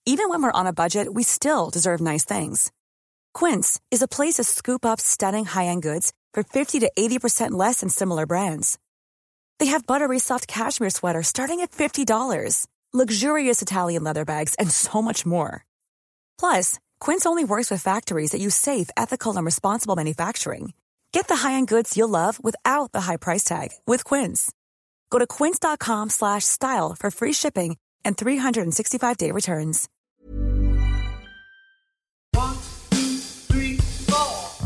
Even when we're on a budget, we still deserve nice things. Quince is a place to scoop up stunning high-end goods for 50 to 80% less than similar brands. They have buttery soft cashmere sweaters starting at $50, luxurious Italian leather bags, and so much more. Plus, Quince only works with factories that use safe, ethical, and responsible manufacturing. Get the high-end goods you'll love without the high price tag with Quince. Go to quince.com/style for free shipping and 365-day returns. 1, 2, 3, 4.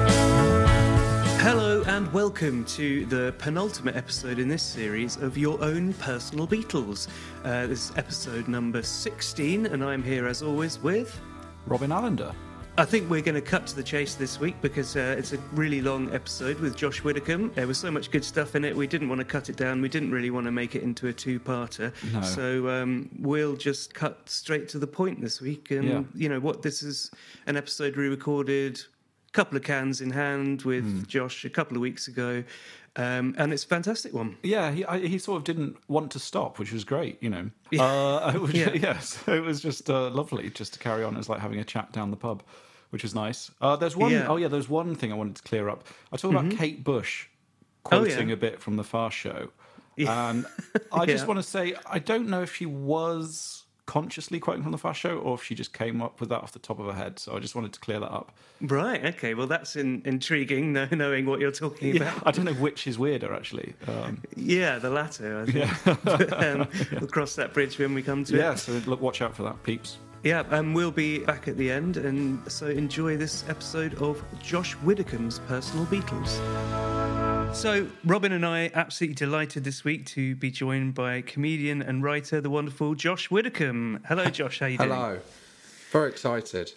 Hello and welcome to the penultimate episode in this series of Your Own Personal Beatles. This is episode number 16, and I'm here as always with... Robin Allender. I think we're going to cut to the chase this week because it's a really long episode with Josh Widdicombe. There was so much good stuff in it, we didn't want to cut it down. We didn't really want to make it into a two-parter. No. So we'll just cut straight to the point this week. And, you know what, this is an episode we recorded a couple of cans in hand with Josh a couple of weeks ago. And it's a fantastic one. Yeah, he sort of didn't want to stop, which was great, you know. Yes, it was just lovely just to carry on. It was like having a chat down the pub, which was nice. There's one. Yeah. There's one thing I wanted to clear up. I talked about Kate Bush quoting a bit from the Fast Show, and I just want to say I don't know if she was consciously quoting from the Fast Show or if she just came up with that off the top of her head. So I just wanted to clear that up. Right. Okay. Well, that's intriguing, knowing what you're talking about. I don't know which is weirder, actually. The latter, I think. But, we'll cross that bridge when we come to it. Yeah, so look, watch out for that, peeps. Yeah, and we'll be back at the end, and so enjoy this episode of Josh Widdicombe's Personal Beatles. So, Robin and I absolutely delighted this week to be joined by comedian and writer, the wonderful Josh Widdicombe. Hello, Josh, how you doing? Hello. Very excited.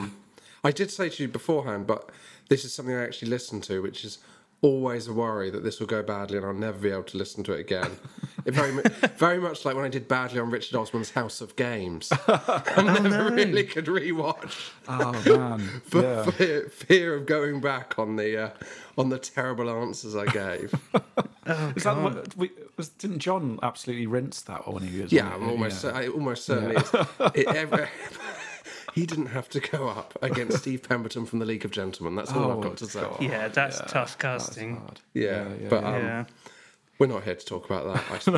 I did say to you beforehand, but this is something I actually listened to, which is always a worry that this will go badly and I'll never be able to listen to it again. It very much like when I did badly on Richard Osman's House of Games. I never really could rewatch. Oh, man. For fear of going back on the terrible answers I gave. Is that what, didn't John absolutely rinse that when he was? Yeah, it almost certainly is. He didn't have to go up against Steve Pemberton from the League of Gentlemen. That's all I've got to say. God. Yeah, that's tough casting. But we're not here to talk about that, I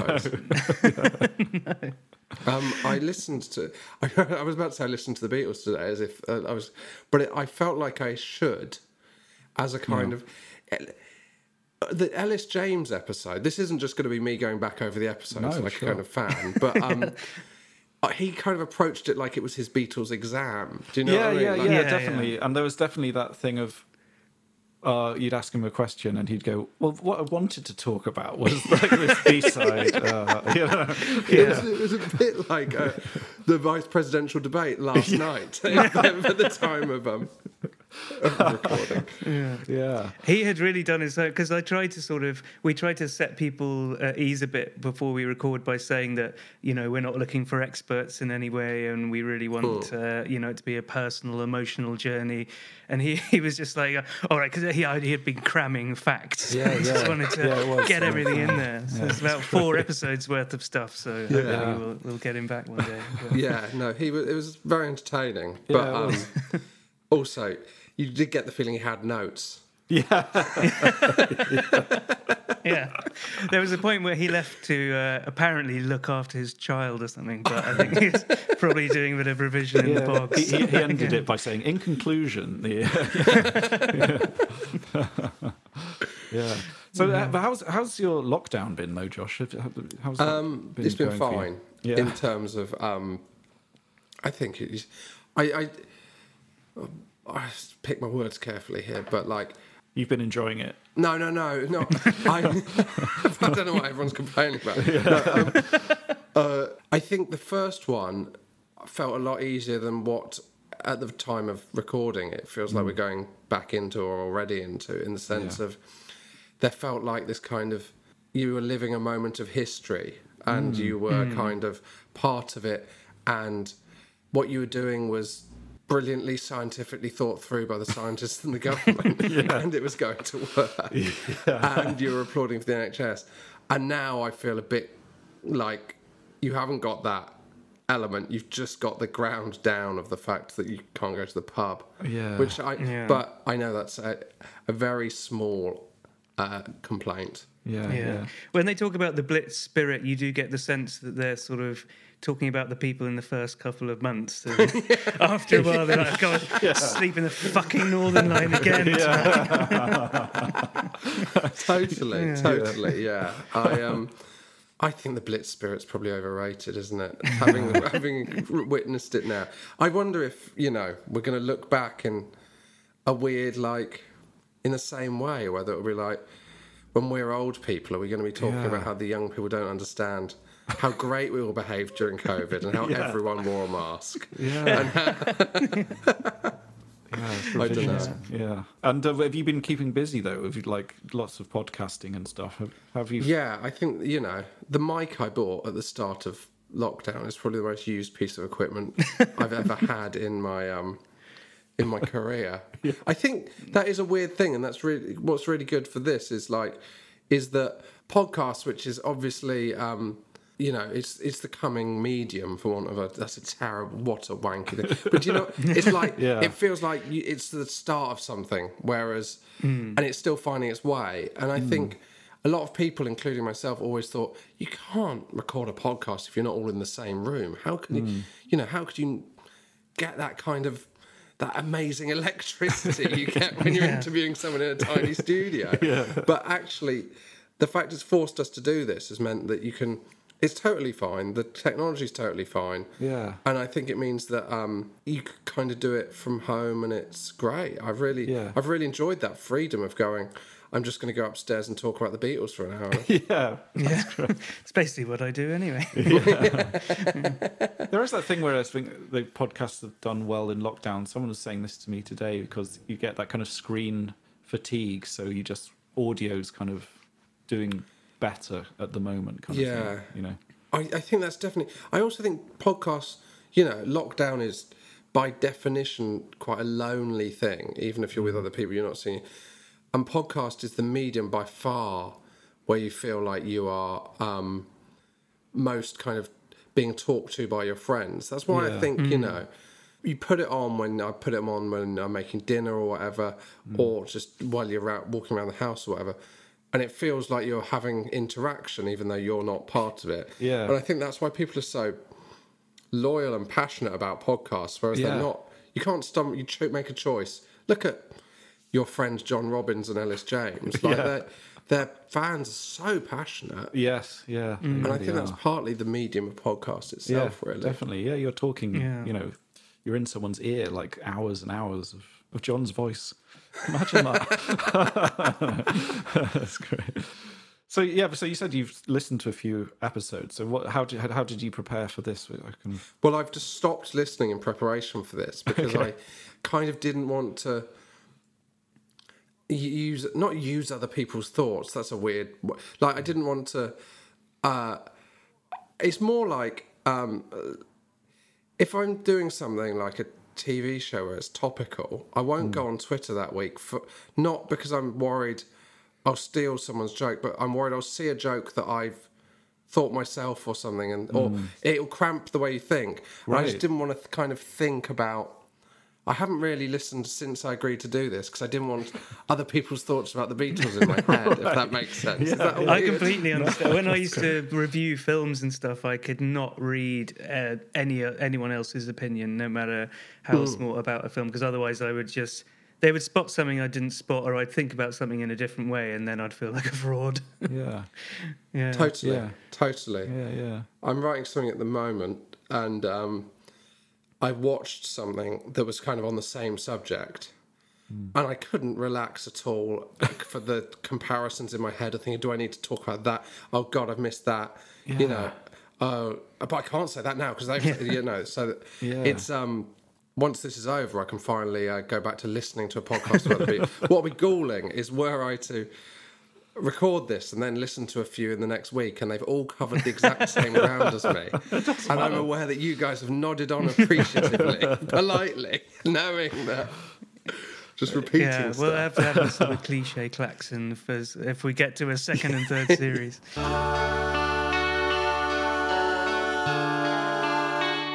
suppose. I listened to... I was about to say I listened to the Beatles today as if I was... But I felt like I should as a kind of... The Ellis James episode, this isn't just going to be me going back over the episodes a kind of fan, but... he kind of approached it like it was his Beatles exam. Do you know what I mean? Definitely. And there was definitely that thing of you'd ask him a question and he'd go, well, what I wanted to talk about was like this B-side. It was a bit like the vice presidential debate last night at the time of recording. Yeah. He had really done his own, because we tried to set people at ease a bit before we record by saying that, you know, we're not looking for experts in any way and we really want, it to be a personal, emotional journey. And he was just like, all right, because he had been cramming facts. Yeah, He just wanted to get everything in there. So it's about 4 episodes worth of stuff. So hopefully we'll get him back one day. But. It was very entertaining. But also, you did get the feeling he had notes. Yeah. There was a point where he left to apparently look after his child or something, but I think he's probably doing a bit of revision in the box. He ended it by saying, in conclusion... So but how's your lockdown been, though, Josh? How's that been it's been going fine in terms of... I think it's... I pick my words carefully here, but like... You've been enjoying it? No. I don't know what everyone's complaining about. I think the first one felt a lot easier than what, at the time of recording, it feels like we're going back into or already into, in the sense of there felt like this kind of... You were living a moment of history and you were kind of part of it, and what you were doing was... brilliantly scientifically thought through by the scientists and the government, and it was going to work. And you were applauding for the NHS. And now I feel a bit like you haven't got that, element. You've just got the ground down of the fact that you can't go to the pub. Yeah. But I know that's a very small complaint. Yeah. When they talk about the Blitz spirit, you do get the sense that they're sort of talking about the people in the first couple of months. And after a while, they're like, God, sleep in the fucking Northern Line again. Totally, yeah. I think the Blitz spirit's probably overrated, isn't it? Having witnessed it now. I wonder if, we're going to look back in a weird, in the same way, whether it'll be like, when we're old people, are we going to be talking about how the young people don't understand how great we all behaved during COVID and how everyone wore a mask? Yeah. I don't know. Yeah. And have you been keeping busy, though? Have you, lots of podcasting and stuff? Have you? Yeah, I think, the mic I bought at the start of lockdown is probably the most used piece of equipment I've ever had in my career. Yeah. I think that is a weird thing, and that's really what's really good for this is that podcasts, which is obviously it's the coming medium for want of that's a terrible, what a wanky thing. But it's it feels like it's the start of something, whereas and it's still finding its way. And I think a lot of people, including myself, always thought you can't record a podcast if you're not all in the same room. How can how could you get that kind of that amazing electricity you get when you're interviewing someone in a tiny studio? But actually, the fact it's forced us to do this has meant that you can. It's totally fine. The technology's totally fine. Yeah. And I think it means that you can kind of do it from home, and it's great. I've really enjoyed that freedom of going, I'm just going to go upstairs and talk about the Beatles for an hour. Yeah. It's basically what I do anyway. There is that thing where I think the podcasts have done well in lockdown. Someone was saying this to me today, because you get that kind of screen fatigue. So audio's kind of doing better at the moment kind of thing, I think that's definitely. I also think podcasts, lockdown is by definition quite a lonely thing. Even if you're with other people, you're not seeing it. And podcast is the medium by far where you feel like you are most kind of being talked to by your friends. That's why I think, you put it on when I'm making dinner or whatever, or just while you're out walking around the house or whatever. And it feels like you're having interaction, even though you're not part of it. Yeah. And I think that's why people are so loyal and passionate about podcasts, whereas they're not. You can't make a choice. Look at your friends John Robbins and Ellis James. Their fans are so passionate. Yes, yeah. And I think that's partly the medium of podcast itself, really. Definitely. Yeah, you're talking, you're in someone's ear like hours and hours of John's voice. Imagine that. That's great. So you said you've listened to a few episodes. So how did you prepare for this? Well, I've just stopped listening in preparation for this because I kind of didn't want to use other people's thoughts. That's a weird. I didn't want to. It's more like if I'm doing something like a TV show where it's topical, I won't go on Twitter that week, not because I'm worried I'll steal someone's joke, but I'm worried I'll see a joke that I've thought myself or something, or it'll cramp the way you think. Right. I just didn't want to kind of think about. I haven't really listened since I agreed to do this because I didn't want other people's thoughts about the Beatles in my head, if that makes sense. Yeah. I completely understand. When I used to review films and stuff, I could not read anyone else's opinion, no matter how small about a film, because otherwise I would just... They would spot something I didn't spot, or I'd think about something in a different way, and then I'd feel like a fraud. Yeah. Totally. Yeah. I'm writing something at the moment, and I watched something that was kind of on the same subject, and I couldn't relax at all for the comparisons in my head of thinking, do I need to talk about that? Oh, God, I've missed that. Yeah. But I can't say that now, because so it's... Once this is over, I can finally go back to listening to a podcast about the Beatles. What will be galling is were I to record this and then listen to a few in the next week, and they've all covered the exact same ground as me. And I'm aware that you guys have nodded on appreciatively, politely, knowing that. Just repeating stuff. We'll have to have a sort of cliche klaxon if we get to a second and third series.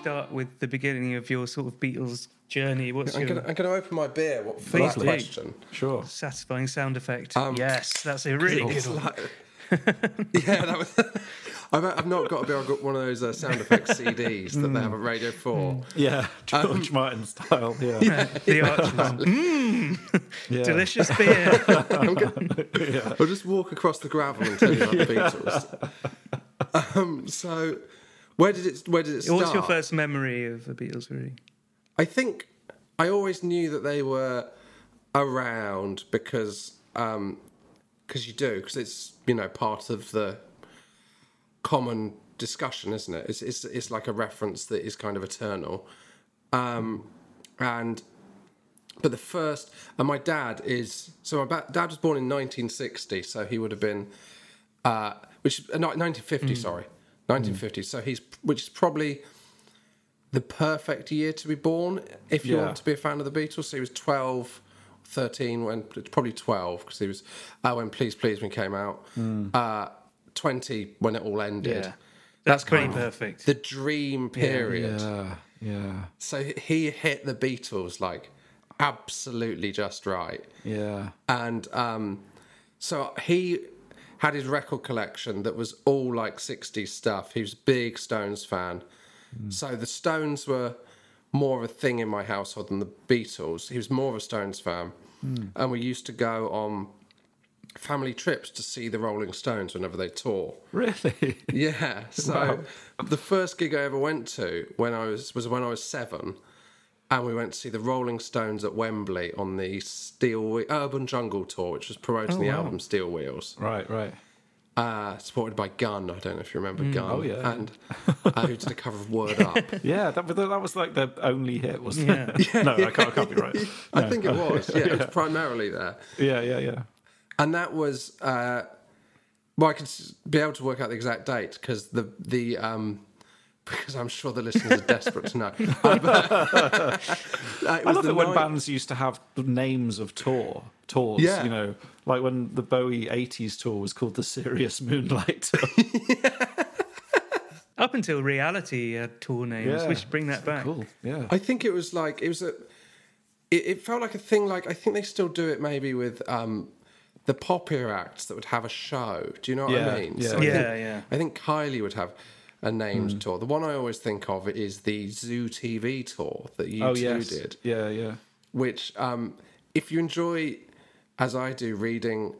start with the beginning of your sort of Beatles journey? What's I'm your going to open my beer for Please that do. question. Sure. satisfying sound effect? Yes, that's a really good It's one. yeah, that was. I've not got a beer. I've got one of those sound effects CDs that they have at Radio 4. Yeah, George Martin style. Yeah. The Archers. Yeah. Delicious beer. I'll just walk across the gravel and tell you about the Beatles. So, where did it start? What's your first memory of the Beatles, really? I think I always knew that they were around because you do, because it's, you know, part of the common discussion, isn't it? It's like a reference that is kind of eternal. But the first, and my dad dad was born in 1960, so he would have been, 1950, sorry, 1950. So which is probably the perfect year to be born if you want to be a fan of the Beatles. So he was 12, 13 probably 12, because he was when Please Please Me came out, 20 when it all ended. Yeah. That's pretty perfect. The dream period. Yeah. So he hit the Beatles like absolutely just right. Yeah. And so he had his record collection that was all like 60s stuff. He was a big Stones fan. So the Stones were more of a thing in my household than the Beatles. He was more of a Stones fan. And we used to go on family trips to see the Rolling Stones whenever they tour. Really? Yeah. So the first gig I ever went to was when I was 7, and we went to see the Rolling Stones at Wembley on the Urban Jungle tour, which was promoting the album Steel Wheels. Right. Supported by Gunn. I don't know if you remember Gunn. Oh, yeah. And who did a cover of Word Up. Yeah, that was like their only hit, wasn't it? No, I can't be right. I think it was. Yeah, it was primarily there. Yeah. And that was, I could be able to work out the exact date because because I'm sure the listeners are desperate to know. I love it when bands used to have the names of tours. Yeah. You know, like when the Bowie 80s tour was called the Sirius Moonlight Tour. Up until Reality had tour names. We should bring that back. Cool. Yeah. I think it was like, it felt like a thing, like, I think they still do it maybe with the popular acts that would have a show. Do you know what I mean? Yeah. So I think Kylie would have a named tour. The one I always think of is the Zoo TV tour that you did. Yeah. Which, if you enjoy, as I do, reading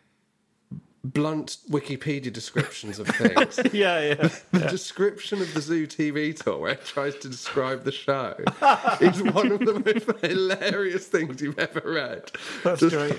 blunt Wikipedia descriptions of things. The description of the Zoo TV tour, where it tries to describe the show, is one of the most hilarious things you've ever read. That's great.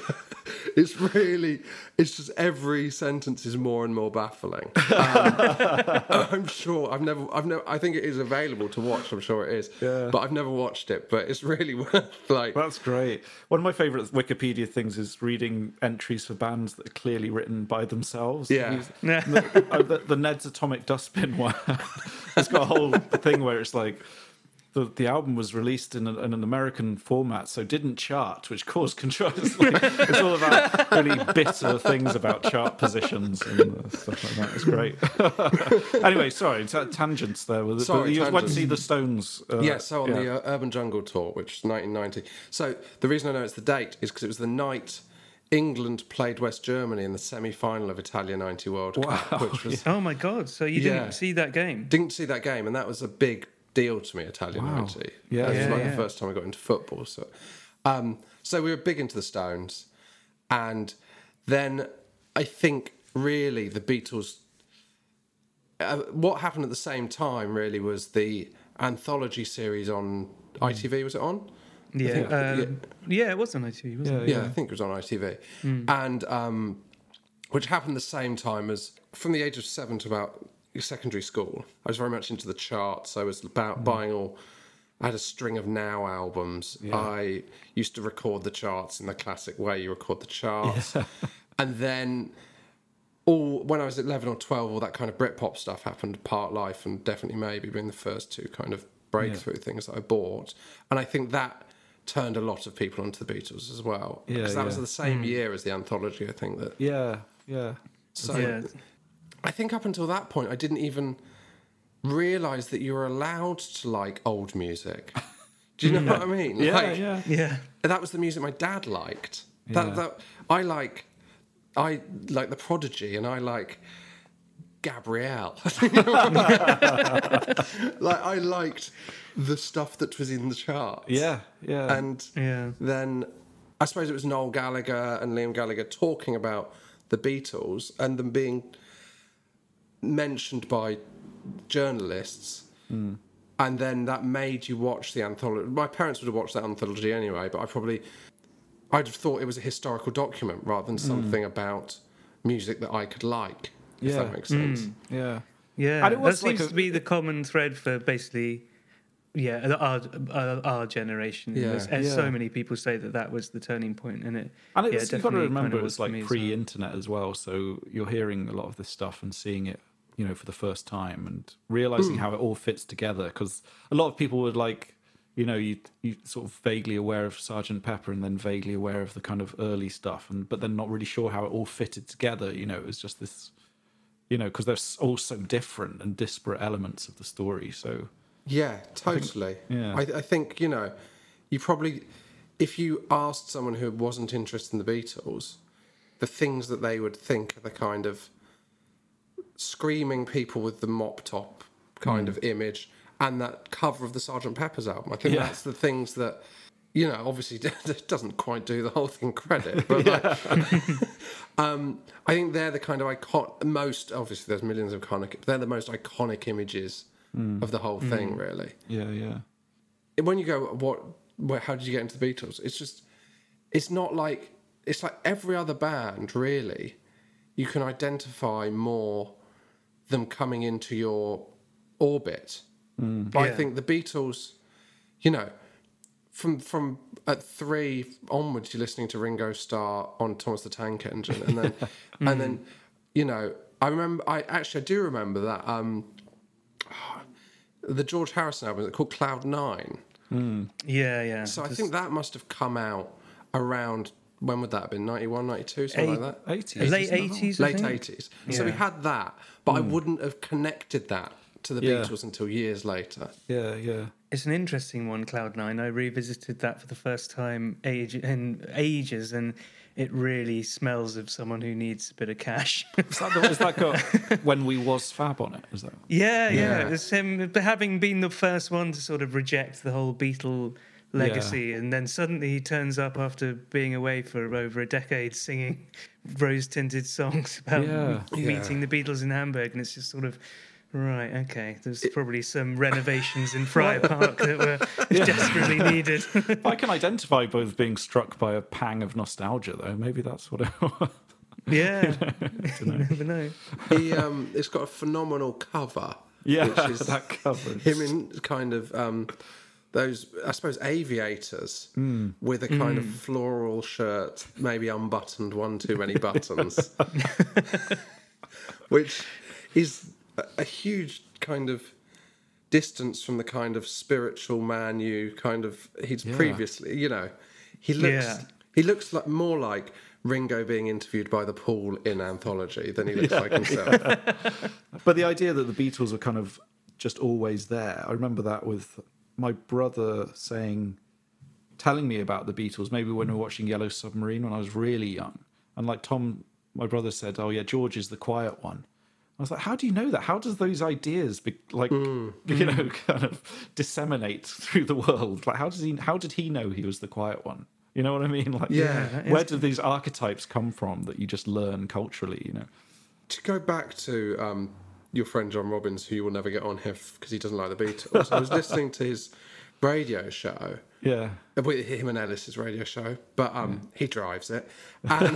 It's just every sentence is more and more baffling. I'm sure I think it is available to watch. I'm sure it is. Yeah. But I've never watched it. But it's really worth That's great. One of my favourite Wikipedia things is reading entries for bands that are clearly written by themselves. Yeah. The Ned's Atomic Dustbin one. It's got a whole thing where it's like the album was released in an American format, so didn't chart, which caused controversy. It's all about really bitter things about chart positions and stuff like that. It's great. Anyway, sorry, tangents there. You went to see the Stones. So on the Urban Jungle tour, which was 1990. So the reason I know it's the date is because it was the night England played West Germany in the semi-final of Italia 90 World Cup, which was... Oh my God, so you didn't see that game? Didn't see that game, and that was a big deal to me, Italia 90. Yeah. It was the first time I got into football. So we were big into the Stones, and then I think really the Beatles... what happened at the same time really was the anthology series on ITV, was it on? Yeah, it was on ITV, wasn't it? Yeah, I think it was on ITV. And which happened the same time as, from the age of 7 to about secondary school, I was very much into the charts. I was about buying I had a string of Now albums. Yeah. I used to record the charts in the classic way you record the charts. Yeah. And then when I was 11 or 12, all that kind of Britpop stuff happened, Part Life and Definitely Maybe being the first two kind of breakthrough things that I bought. And I think that turned a lot of people onto the Beatles as well. Because that was the same year as the anthology, I think. Yeah. So I think up until that point, I didn't even realise that you're allowed to like old music. Do you know what I mean? Yeah. That was the music my dad liked. Yeah. I like The Prodigy, and I like Gabrielle. I liked the stuff that was in the charts. Yeah. And then I suppose it was Noel Gallagher and Liam Gallagher talking about the Beatles and them being mentioned by journalists. And then that made you watch the anthology. My parents would have watched that anthology anyway, but I'd have thought it was a historical document rather than something about music that I could like, if that makes sense. Yeah. And it was that seems to be the common thread for basically, our generation. So many people say that was the turning point, and you've got to remember it was like pre-internet as well, so you're hearing a lot of this stuff and seeing it, for the first time and realizing how it all fits together. Because a lot of people would like, you sort of vaguely aware of Sgt. Pepper and then vaguely aware of the kind of early stuff, but then not really sure how it all fitted together. It was just this, because they're all so different and disparate elements of the story. So yeah, totally. I think you probably, if you asked someone who wasn't interested in the Beatles, the things that they would think are the kind of screaming people with the mop top kind of image and that cover of the Sgt. Pepper's album. I think that's the things that, obviously doesn't quite do the whole thing credit, but I think they're the kind of most, obviously there's millions of they're the most iconic images of the whole thing, really. Yeah. When you go, how did you get into the Beatles? It's like every other band, really. You can identify more them coming into your orbit. But I think the Beatles, from at 3 onwards, you're listening to Ringo Starr on Thomas the Tank Engine, and then I do remember that the George Harrison album called Cloud 9. Yeah. So I think that must have come out around. When would that have been? 91, 92, something like that? 80s. Late 80s? Late 80s. Yeah. So we had that, but I wouldn't have connected that to the Beatles until years later. Yeah. It's an interesting one, Cloud 9. I revisited that for the first time in ages, and it really smells of someone who needs a bit of cash. Is that got When We Was Fab on it? Is that? Yeah. It's him having been the first one to sort of reject the whole Beatle legacy, and then suddenly he turns up after being away for over a decade singing rose-tinted songs about meeting the Beatles in Hamburg, and it's just sort of right, okay, there's probably some renovations in Friar Park that were desperately needed. I can identify both being struck by a pang of nostalgia, though. Maybe that's what it was. Yeah, you never know. It's got a phenomenal cover. Yeah, which is that cover. Him in kind of those, I suppose, aviators with a kind of floral shirt, maybe unbuttoned, one too many buttons, which is a huge kind of distance from the kind of spiritual man he's previously, he looks like more like Ringo being interviewed by the pool in Anthology than he looks like himself. But the idea that the Beatles were kind of just always there, I remember that with my brother telling me about the Beatles, maybe when we were watching Yellow Submarine when I was really young. And like Tom, my brother said, oh yeah, George is the quiet one. I was like, how do you know that? How does those ideas kind of disseminate through the world? Like, how did he know he was the quiet one? You know what I mean? Like, where do these archetypes come from that you just learn culturally, To go back to your friend John Robbins, who you will never get on here because he doesn't like the Beatles. I was listening to his radio show. Yeah. With him and Ellis's radio show, but he drives it. And,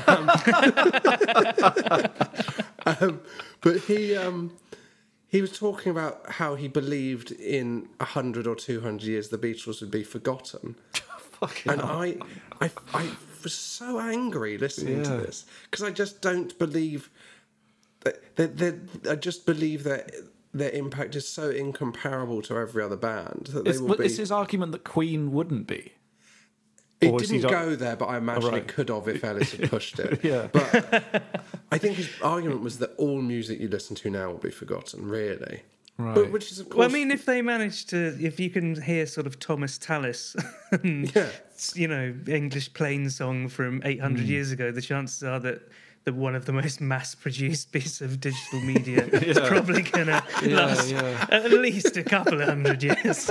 but he was talking about how he believed in 100 or 200 years the Beatles would be forgotten. And I was so angry listening to this because I just don't believe that. I just believe that their impact is so incomparable to every other band that they will be. It's his argument that Queen wouldn't be. It didn't go there, but I imagine it could have if Ellis had pushed it. But I think his argument was that all music you listen to now will be forgotten, really. Right. But, which is, of course... Well, I mean, if you can hear sort of Thomas Tallis, and, English plain song from 800 years ago, the chances are that one of the most mass-produced piece of digital media is probably going to last at least a couple of 100 years.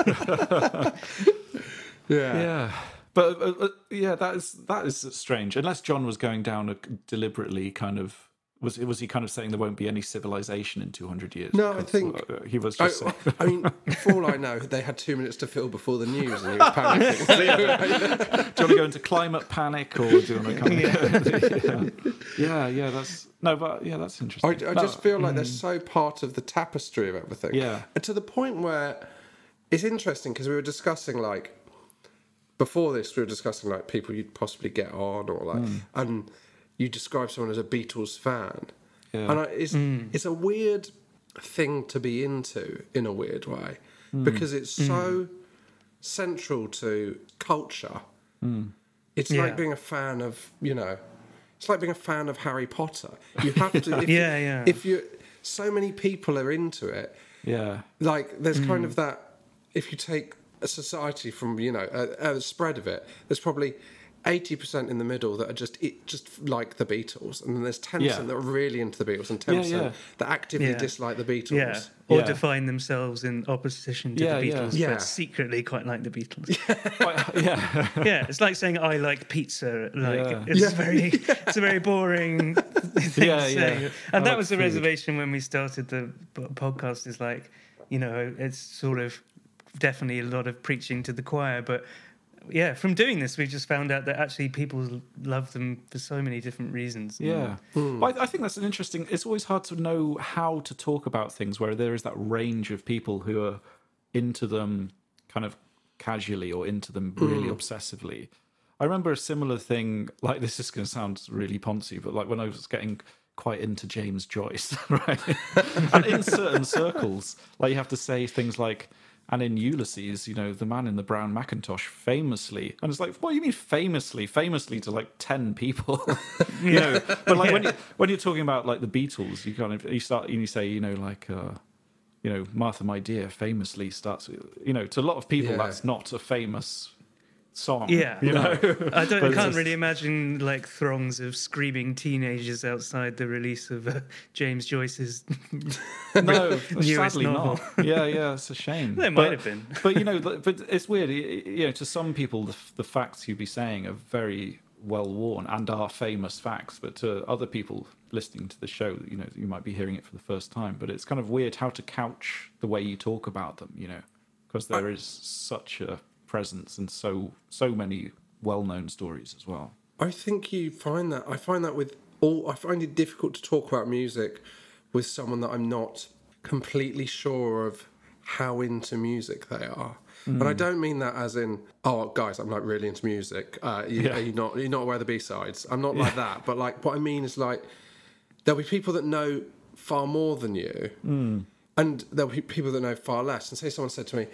Yeah. But that is strange. Unless John was going down a deliberately kind of... Was he kind of saying there won't be any civilization in 200 years? No, I think... he was just saying... I mean, for all I know, they had 2 minutes to fill before the news and he was panicking. Do you want to go into climate panic or do you want to kind of... that's... No, but that's interesting. I just feel like they're so part of the tapestry of everything. Yeah. And to the point where it's interesting because we were discussing, like... Before this, we were discussing, like, people you'd possibly get on or, like... And you describe someone as a Beatles fan. Yeah. And it's a weird thing to be into, in a weird way, because it's so central to culture. It's like being a fan of, it's like being a fan of Harry Potter. You have to... If you so many people are into it, like, there's kind of that... If you take a society from, a spread of it, there's probably... 80% in the middle that are just like the Beatles, and then there's 10% that are really into the Beatles, and 10% that actively dislike the Beatles, or define themselves in opposition to the Beatles, but secretly quite like the Beatles. It's like saying I like pizza. It's a very boring thing to say. And that was the reservation when we started the podcast. Is like, it's sort of definitely a lot of preaching to the choir, but. Yeah, from doing this, we just found out that actually people love them for so many different reasons. Yeah. But I think that's an interesting... It's always hard to know how to talk about things where there is that range of people who are into them kind of casually or into them really obsessively. I remember a similar thing, like this is going to sound really poncy, but like when I was getting quite into James Joyce, right? And in certain circles, like you have to say things like... And in Ulysses, the man in the brown Macintosh famously, and it's like, what do you mean famously? Famously to like 10 people, But like when you're talking about like the Beatles, you say, Martha, my dear, famously starts, to a lot of people that's not a famous song. Yeah, I can't really imagine like throngs of screaming teenagers outside the release of James Joyce's newest novel. Not. Yeah, it's a shame. There might have been, but it's weird. To some people, the facts you'd be saying are very well worn and are famous facts, but to other people listening to the show, you might be hearing it for the first time. But it's kind of weird how to couch the way you talk about them, because there is such a presence and so many well-known stories as well. I think you find that. I find that with all. I find it difficult to talk about music with someone that I'm not completely sure of how into music they are. And I don't mean that as in, oh, guys, I'm like really into music. You're not aware of the B-sides. I'm not like that. But like, what I mean is like, there'll be people that know far more than you, and there'll be people that know far less. And say someone said to me,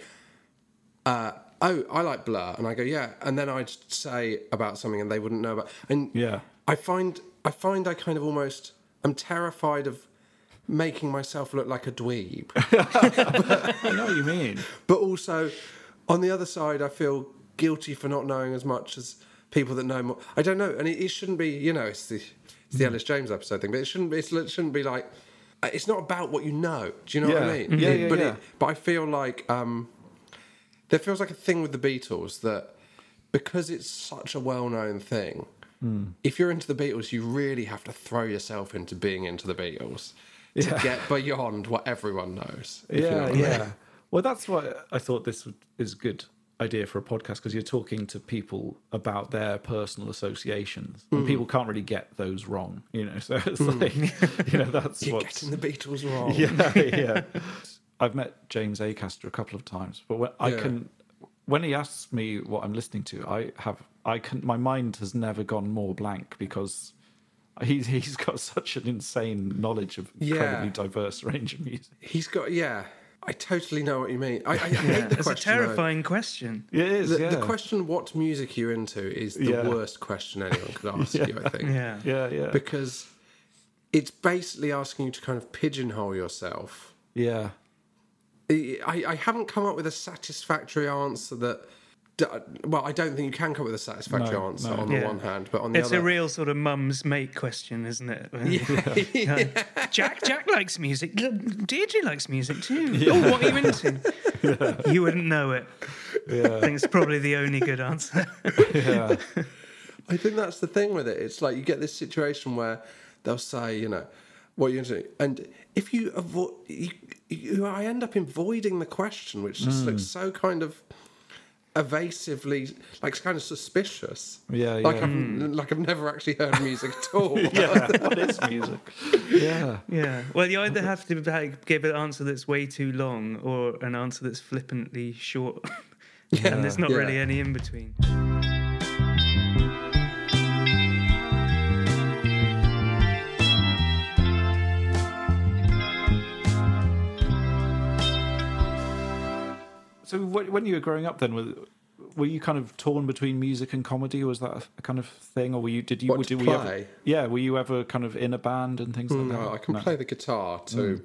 oh, I like Blur, and I go, yeah, and then I'd say about something and they wouldn't know about, and I find I kind of almost, I'm terrified of making myself look like a dweeb. I know what you mean. But also, on the other side, I feel guilty for not knowing as much as people that know more. I don't know, and it shouldn't be, it's the Ellis James episode thing, but it shouldn't be like, it's not about what you know. Do you know what I mean? But I feel like... there feels like a thing with the Beatles that because it's such a well-known thing, if you're into the Beatles, you really have to throw yourself into being into the Beatles to get beyond what everyone knows. Well, that's why I thought this is a good idea for a podcast, because you're talking to people about their personal associations, and people can't really get those wrong, So it's like, that's you're getting the Beatles wrong. Yeah. I've met James Acaster a couple of times, but when he asks me what I'm listening to, my mind has never gone more blank, because he's got such an insane knowledge of incredibly diverse range of music. He's got I totally know what you mean. I hate the question. It's a terrifying question. It is. The question, what music you're into, is the worst question anyone could ask you, I think. Yeah. Because it's basically asking you to kind of pigeonhole yourself. Yeah. I haven't come up with a satisfactory answer that. Well, I don't think you can come up with a satisfactory answer on the one hand, but on the other, it's a real sort of mum's mate question, isn't it? Yeah. Jack likes music. Deirdre likes music too. Oh, what are you into? You wouldn't know it. I think it's probably the only good answer. I think that's the thing with it. It's like you get this situation where they'll say, you know, what you're into, and if you avoid, I end up avoiding the question, which just looks so kind of evasively, like kind of suspicious. Like I've never actually heard music at all. What is music? Well, you either have to give an answer that's way too long or an answer that's flippantly short, and there's not really any in between. So when you were growing up, then were you kind of torn between music and comedy? Was that a kind of thing, or were you? Play? Were you ever kind of in a band and things like that? No, I can play the guitar to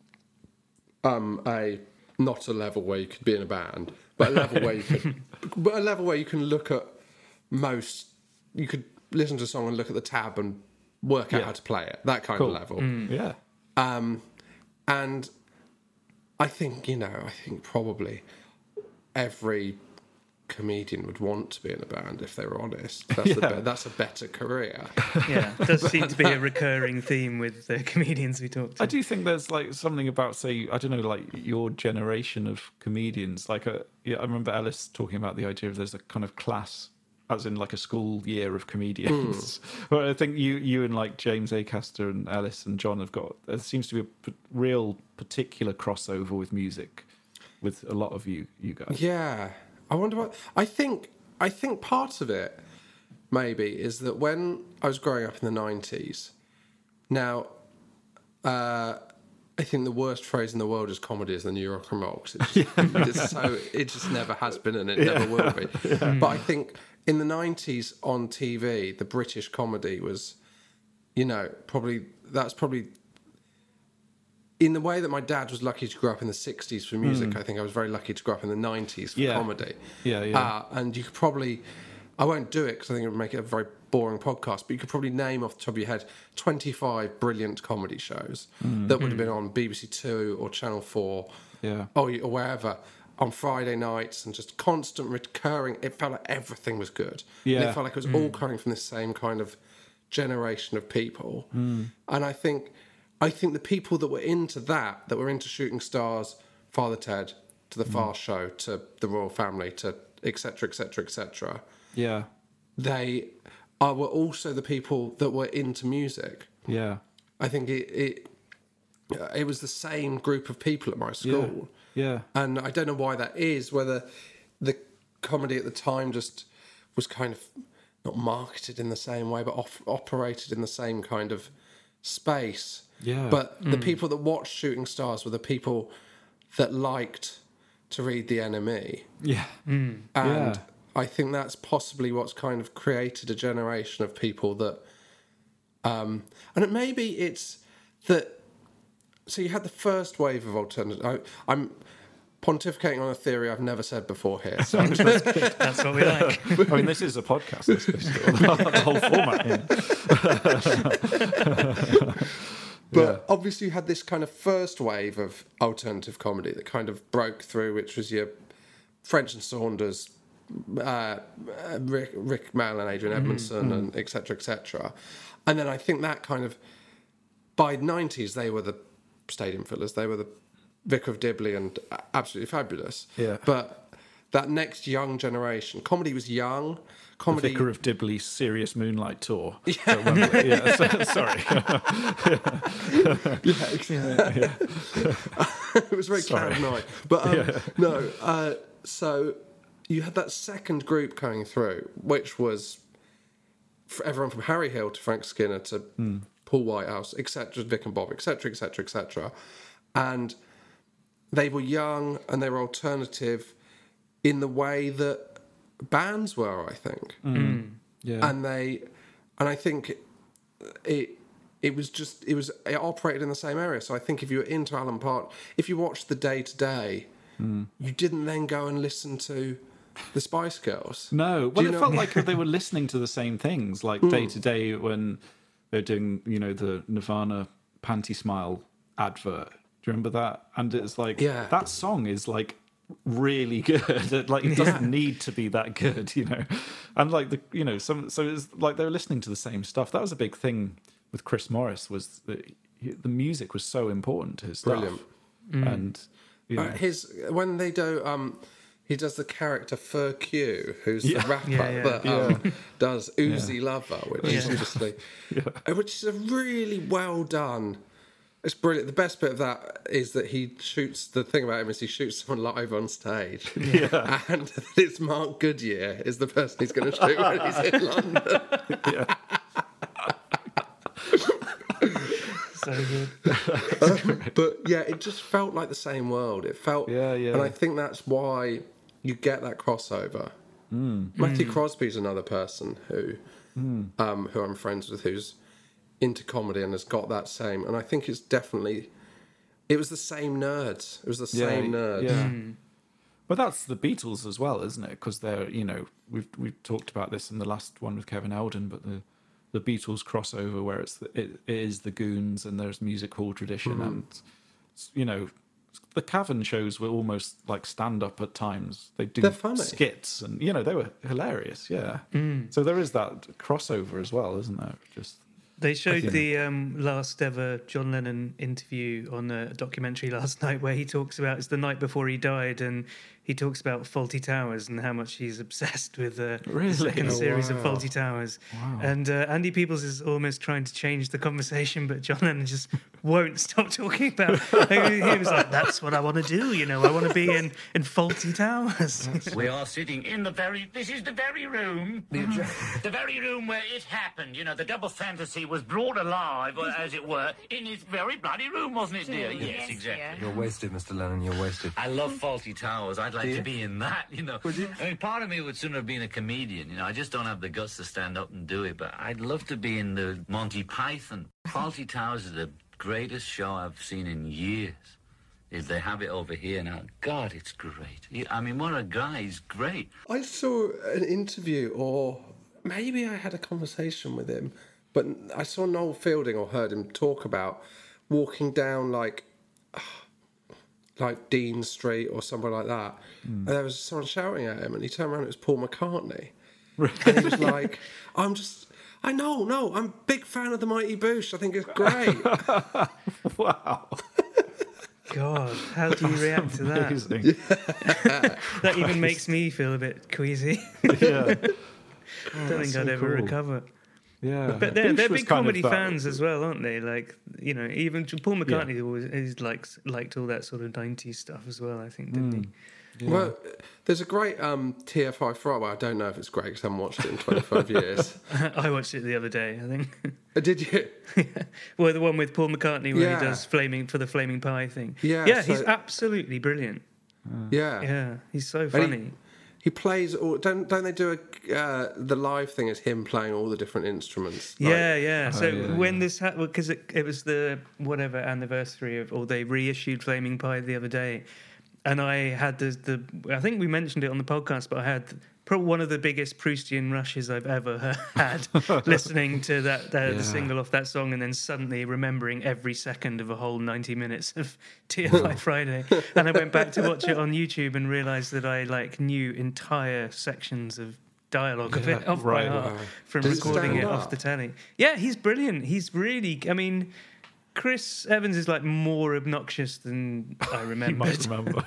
not a level where you could be in a band, but a level where you can look at most. You could listen to a song and look at the tab and work out how to play it. That kind of level. And I think probably every comedian would want to be in a band if they were honest. That's a better career. It does seem to be a recurring theme with the comedians we talk to. I do think there's like something about, say, I don't know, like your generation of comedians. Like I remember Ellis talking about the idea of there's a kind of class, as in like a school year of comedians. Well, I think you and like James Acaster and Ellis and John there seems to be a real particular crossover with music with a lot of you guys. Yeah. I wonder what... I think part of it, maybe, is that when I was growing up in the 90s, now, I think the worst phrase in the world is comedy is the new rock and roll. It just never has been and it never will be. But I think in the 90s on TV, the British comedy was, that's probably... In the way that my dad was lucky to grow up in the 60s for music, I think I was very lucky to grow up in the 90s for comedy. And you could probably... I won't do it because I think it would make it a very boring podcast, but you could probably name off the top of your head 25 brilliant comedy shows that would have been on BBC Two or Channel 4 or wherever on Friday nights, and just constant recurring... It felt like everything was good. And it felt like it was all coming from the same kind of generation of people. And I think the people that were into that were into Shooting Stars, Father Ted, to The Far Show, to The Royal Family, to etc., etc., etc. Yeah. They were also the people that were into music. Yeah. I think it was the same group of people at my school. Yeah. And I don't know why that is, whether the comedy at the time just was kind of not marketed in the same way, but operated in the same kind of space. Yeah. But the people that watched Shooting Stars were the people that liked to read the NME. Yeah. And I think that's possibly what's kind of created a generation of people that... and maybe it's that... So you had the first wave of alternative... I'm pontificating on a theory I've never said before here. So I'm just, That's what we like. I mean, this is a podcast. The whole format. But obviously you had this kind of first wave of alternative comedy that kind of broke through, which was your French and Saunders, Rick Mail and Adrian Edmondson, and et cetera, and then I think that kind of, by the 90s, they were the Stadium Fillers, they were the Vicar of Dibley, and absolutely fabulous. Yeah. But that next young generation, comedy was young. Comedy... The Vicar of Dibley's Serious Moonlight Tour. Yeah. Sorry. It was very cloud night. But so you had that second group coming through, which was everyone from Harry Hill to Frank Skinner to Paul Whitehouse, etc., Vic and Bob, etc., etc., etc. And they were young and they were alternative in the way that bands were, I think. Yeah. And I think it it operated in the same area. So I think if you were into Alan Partridge, if you watched the Day to Day, you didn't then go and listen to the Spice Girls. No, well, it felt like they were listening to the same things, like Day to Day when they're doing, the Nirvana Panty Smile advert. Do you remember that? And it's like, that song is like really good. Like, it doesn't need to be that good, And like so it's like they were listening to the same stuff. That was a big thing with Chris Morris, was that the music was so important to his stuff. Brilliant. And when they do he does the character Fur Q, who's the rapper that does Uzi Lover, which is obviously which is a really well done. It's brilliant. The best bit of that is that he shoots. The thing about him is he shoots someone live on stage, and it's Mark Goodyear is the person he's going to shoot when he's in London. So good. But yeah, it just felt like the same world. It felt, and I think that's why you get that crossover. Matthew Crosby's another person who I'm friends with, who's into comedy and has got that same. And I think it's definitely, it was the same nerds. It was the same nerds. Yeah. But that's the Beatles as well, isn't it? Because they're, we've talked about this in the last one with Kevin Eldon, but the Beatles crossover where it is the Goons and there's music hall tradition and the Cavern shows were almost like stand up at times. They're funny skits and they were hilarious. So there is that crossover as well, isn't there? They showed the last ever John Lennon interview on a documentary last night where he talks about, it's the night before he died, and he talks about Fawlty Towers and how much he's obsessed with the second series of Fawlty Towers. Wow. And Andy Peoples is almost trying to change the conversation, but John Lennon just won't stop talking about it. He was like, that's what I want to do, I want to be in Fawlty Towers. We are sitting in this is the very room, the very room where it happened, the double fantasy was brought alive, as it were, in this very bloody room, wasn't it, dear? Yes, exactly. Yeah. You're wasted, Mr. Lennon, you're wasted. I love Fawlty Towers. I'd like to be in that, Would you? I mean, part of me would sooner have been a comedian, I just don't have the guts to stand up and do it, but I'd love to be in the Monty Python. Fawlty Towers is the greatest show I've seen in years. If they have it over here now, God, it's great. I mean, what a guy, he's great. I saw an interview, or maybe I had a conversation with him, but I saw Noel Fielding or heard him talk about walking down like Dean Street or somewhere like that. And there was someone shouting at him, and he turned around, it was Paul McCartney. And he was like, I'm a big fan of the Mighty Boosh. I think it's great. Wow. God, how do you react to that? That even makes me feel a bit queasy. Yeah. Don't think I'd ever recover. Yeah, but they're big comedy fans as well, aren't they? Like, even Paul McCartney always liked all that sort of 90s stuff as well, I think, didn't he? Yeah. Well, there's a great TFI Friday. Well, I don't know if it's great because I haven't watched it in 25 years. I watched it the other day, I think. Did you? Well, the one with Paul McCartney where he does Flaming Pie thing. Yeah, he's absolutely brilliant. Yeah, he's so funny. He plays all. Don't they do the live thing is him playing all the different instruments? So when this happened, because it was the whatever anniversary of, or they reissued Flaming Pie the other day, and I had the I think we mentioned it on the podcast, but I had probably one of the biggest Proustian rushes I've ever had listening to that the single off that song, and then suddenly remembering every second of a whole 90 minutes of TFI Friday. And I went back to watch it on YouTube and realised that I knew entire sections of dialogue of it off by heart from recording it off the telly. Yeah, he's brilliant. He's really, Chris Evans is more obnoxious than I remember. You might remember.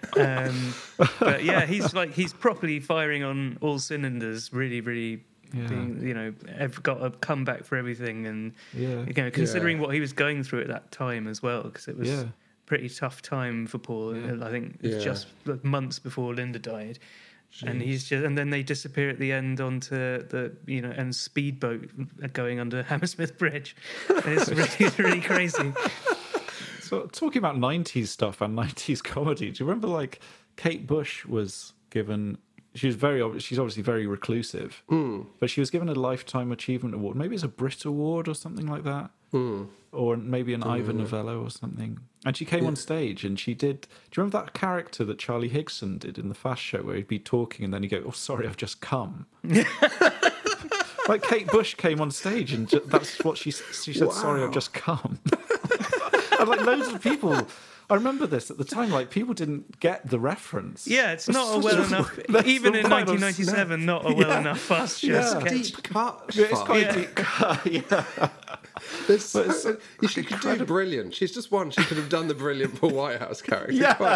But yeah, he's properly firing on all cylinders. Really, really, being, got a comeback for everything, and considering what he was going through at that time as well, because it was a pretty tough time for Paul. I think it's just months before Linda died. Jeez. And and then they disappear at the end onto the, and speedboat going under Hammersmith Bridge. And it's really, really crazy. So talking about 90s stuff and 90s comedy, do you remember Kate Bush was given, she's obviously very reclusive, but she was given a Lifetime Achievement Award. Maybe it's a Brit Award or something like that. or maybe an Ivor Novello or something. And she came on stage and she did. Do you remember that character that Charlie Higson did in the Fast Show, where he'd be talking and then he'd go, "Oh, sorry, I've just come." Like Kate Bush came on stage and that's what she said. Wow. "Sorry, I've just come." And like loads of people. I remember this at the time. Like people didn't get the reference. Yeah, it's not a well enough. Even in 1997, not a well enough Fast Show sketch. Deep cut. It's quite deep cut. Yeah. She could do brilliant. She's just one. She could have done the brilliant Paul Whitehouse character.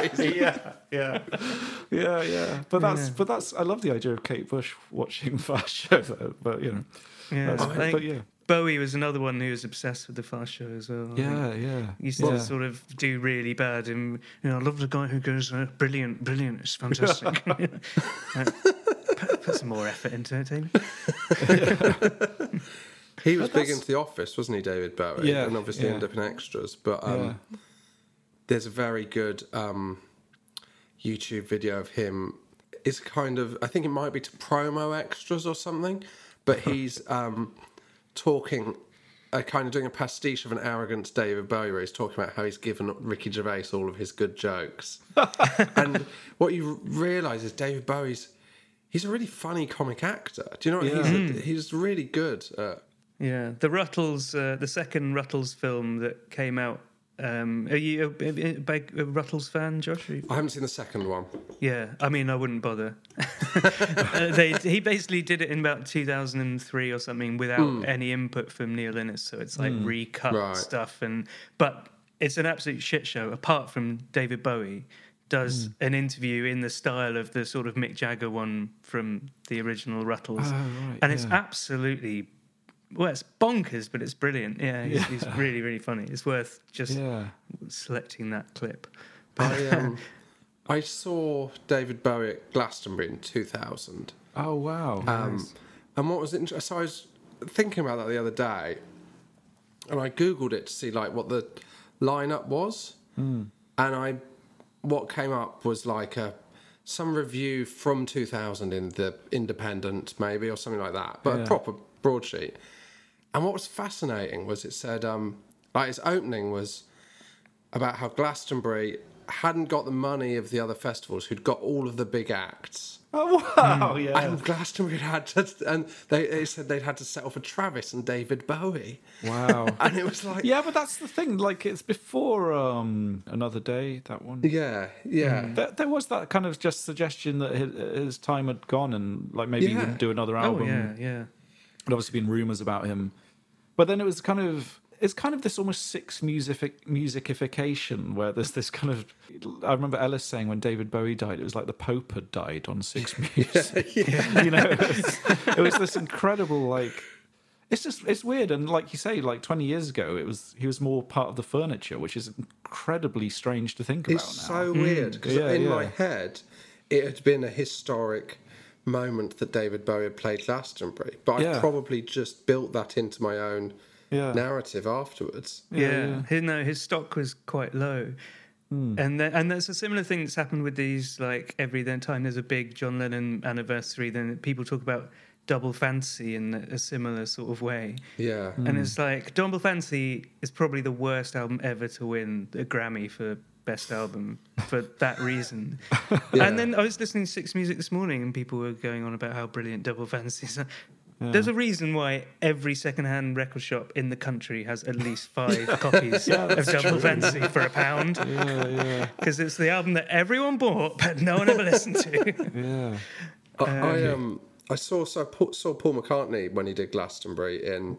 Yeah. But that's. I love the idea of Kate Bush watching Fast Show, though. But you know, yeah. Bowie was another one who was obsessed with the Fast Show as well. Yeah. He used to sort of do really bad, and I love the guy who goes, "Brilliant, it's fantastic." Put some more effort into it, Amy. He was big into The Office, wasn't he, David Bowie? Yeah. And obviously ended up in Extras. But there's a very good YouTube video of him. It's kind of, I think it might be to promo Extras or something, but he's talking, kind of doing a pastiche of an arrogant David Bowie, where he's talking about how he's given Ricky Gervais all of his good jokes. And what you realise is David he's a really funny comic actor. Do you know what he's really good at? Yeah, the Ruttles, the second Ruttles film that came out. Are you a big Ruttles fan, Josh? I haven't seen the second one. Yeah, I mean, I wouldn't bother. He basically did it in about 2003 or something without any input from Neil Innes, so it's like recut stuff. But it's an absolute shit show, apart from David Bowie does an interview in the style of the sort of Mick Jagger one from the original Ruttles. And it's absolutely... Well, it's bonkers, but it's brilliant. Yeah, he's really, really funny. It's worth just selecting that clip. I saw David Bowie at Glastonbury in 2000. Oh, wow. Nice. And what was interesting... So I was thinking about that the other day, and I Googled it to see like what the lineup was. And what came up was like some review from 2000 in The Independent, maybe, or something like that, but a proper broadsheet. And what was fascinating was it said, like its opening was about how Glastonbury hadn't got the money of the other festivals who'd got all of the big acts. Oh, wow, yeah. And Glastonbury had to, and they said they'd had to settle for Travis and David Bowie. Wow. And it was like... Yeah, but that's the thing, like, it's before Another Day, that one. Yeah. There was that kind of just suggestion that his time had gone and, like, maybe he wouldn't do another album. Oh, yeah. There'd obviously been rumours about him. But then it's kind of this almost Six musicification, where there's this kind of... I remember Ellis saying when David Bowie died, it was like the Pope had died on Six Music. You know, it was this incredible, like... It's weird, and like you say, like 20 years ago, he was more part of the furniture, which is incredibly strange to think about now. It's so weird, because in my head, it had been a historic moment that David Bowie had played Glastonbury, but I probably just built that into my own narrative afterwards. His stock was quite low, and that's a similar thing that's happened with these. Like every time there's a big John Lennon anniversary, then people talk about Double Fantasy in a similar sort of way. And it's like Double Fantasy is probably the worst album ever to win a Grammy for Best Album for that reason. And then I was listening to Six Music this morning and people were going on about how brilliant Double Fantasy is. There's a reason why every second-hand record shop in the country has at least 5 copies of Double Fantasy for £1. Because it's the album that everyone bought but no one ever listened to. I saw Paul McCartney when he did Glastonbury in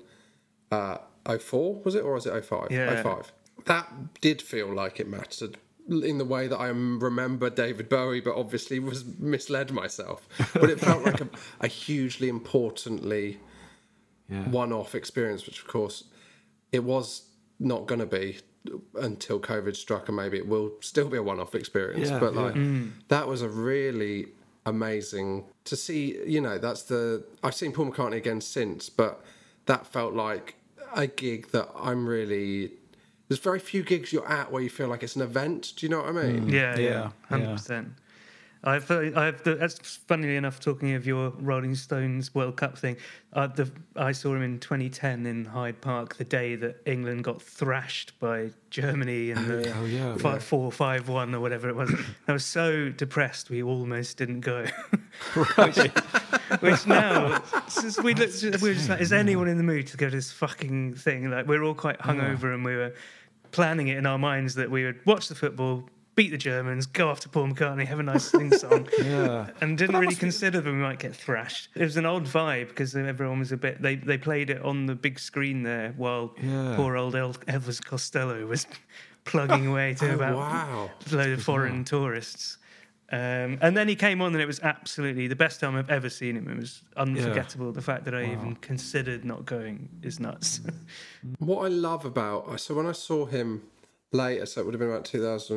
04, was it? Or was it 05? 05. That did feel like it mattered in the way that I remember David Bowie, but obviously was misled myself. But it felt like a hugely importantly one-off experience, which of course it was not going to be until COVID struck, and maybe it will still be a one-off experience. But that was a really amazing to see. You know, I've seen Paul McCartney again since, but that felt like a gig that I'm really... There's very few gigs you're at where you feel like it's an event. Do you know what I mean? Yeah, 100%. That's funnily enough. Talking of your Rolling Stones World Cup thing, I saw him in 2010 in Hyde Park, the day that England got thrashed by Germany in the 4-5-1 or whatever it was. I was so depressed we almost didn't go. which now we were just like, is anyone in the mood to go to this fucking thing? Like, we're all quite hungover and we were planning it in our minds that we would watch the football, beat the Germans, go off to Paul McCartney, have a nice sing-song, and didn't really consider that we might get thrashed. It was an odd vibe because everyone was a bit... They played it on the big screen there while poor old Elvis Costello was plugging away to a load of foreign tourists. And then he came on and it was absolutely the best time I've ever seen him. It was unforgettable. The fact that I even considered not going is nuts. What I love about... So when I saw him later, so it would have been about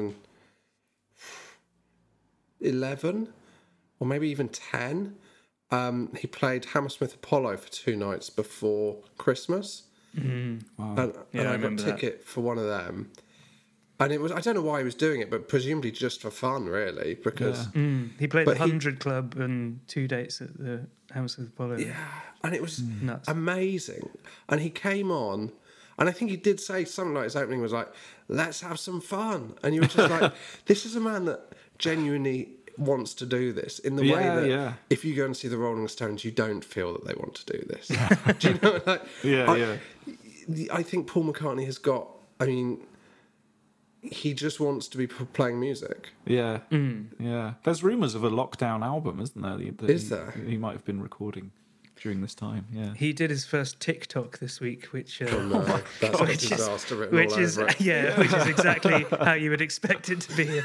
2011 or maybe even 10, he played Hammersmith Apollo for 2 nights before Christmas. And I got a ticket for one of them. And it was, I don't know why he was doing it, but presumably just for fun, really, because... He played the 100 Club and 2 dates at the Hammersmith Apollo. Yeah, and it was nuts. Amazing. And he came on, and I think he did say something like his opening was like, let's have some fun. And you were just like, this is a man that genuinely wants to do this in the way that if you go and see the Rolling Stones, you don't feel that they want to do this. Do you know? Like, I think Paul McCartney has got, I mean... He just wants to be playing music. Yeah, yeah. There's rumours of a lockdown album, isn't there? Is there? He might have been recording during this time. Yeah. He did his first TikTok this week, which that's a disaster written all over it. Yeah, which is exactly how you would expect it to be.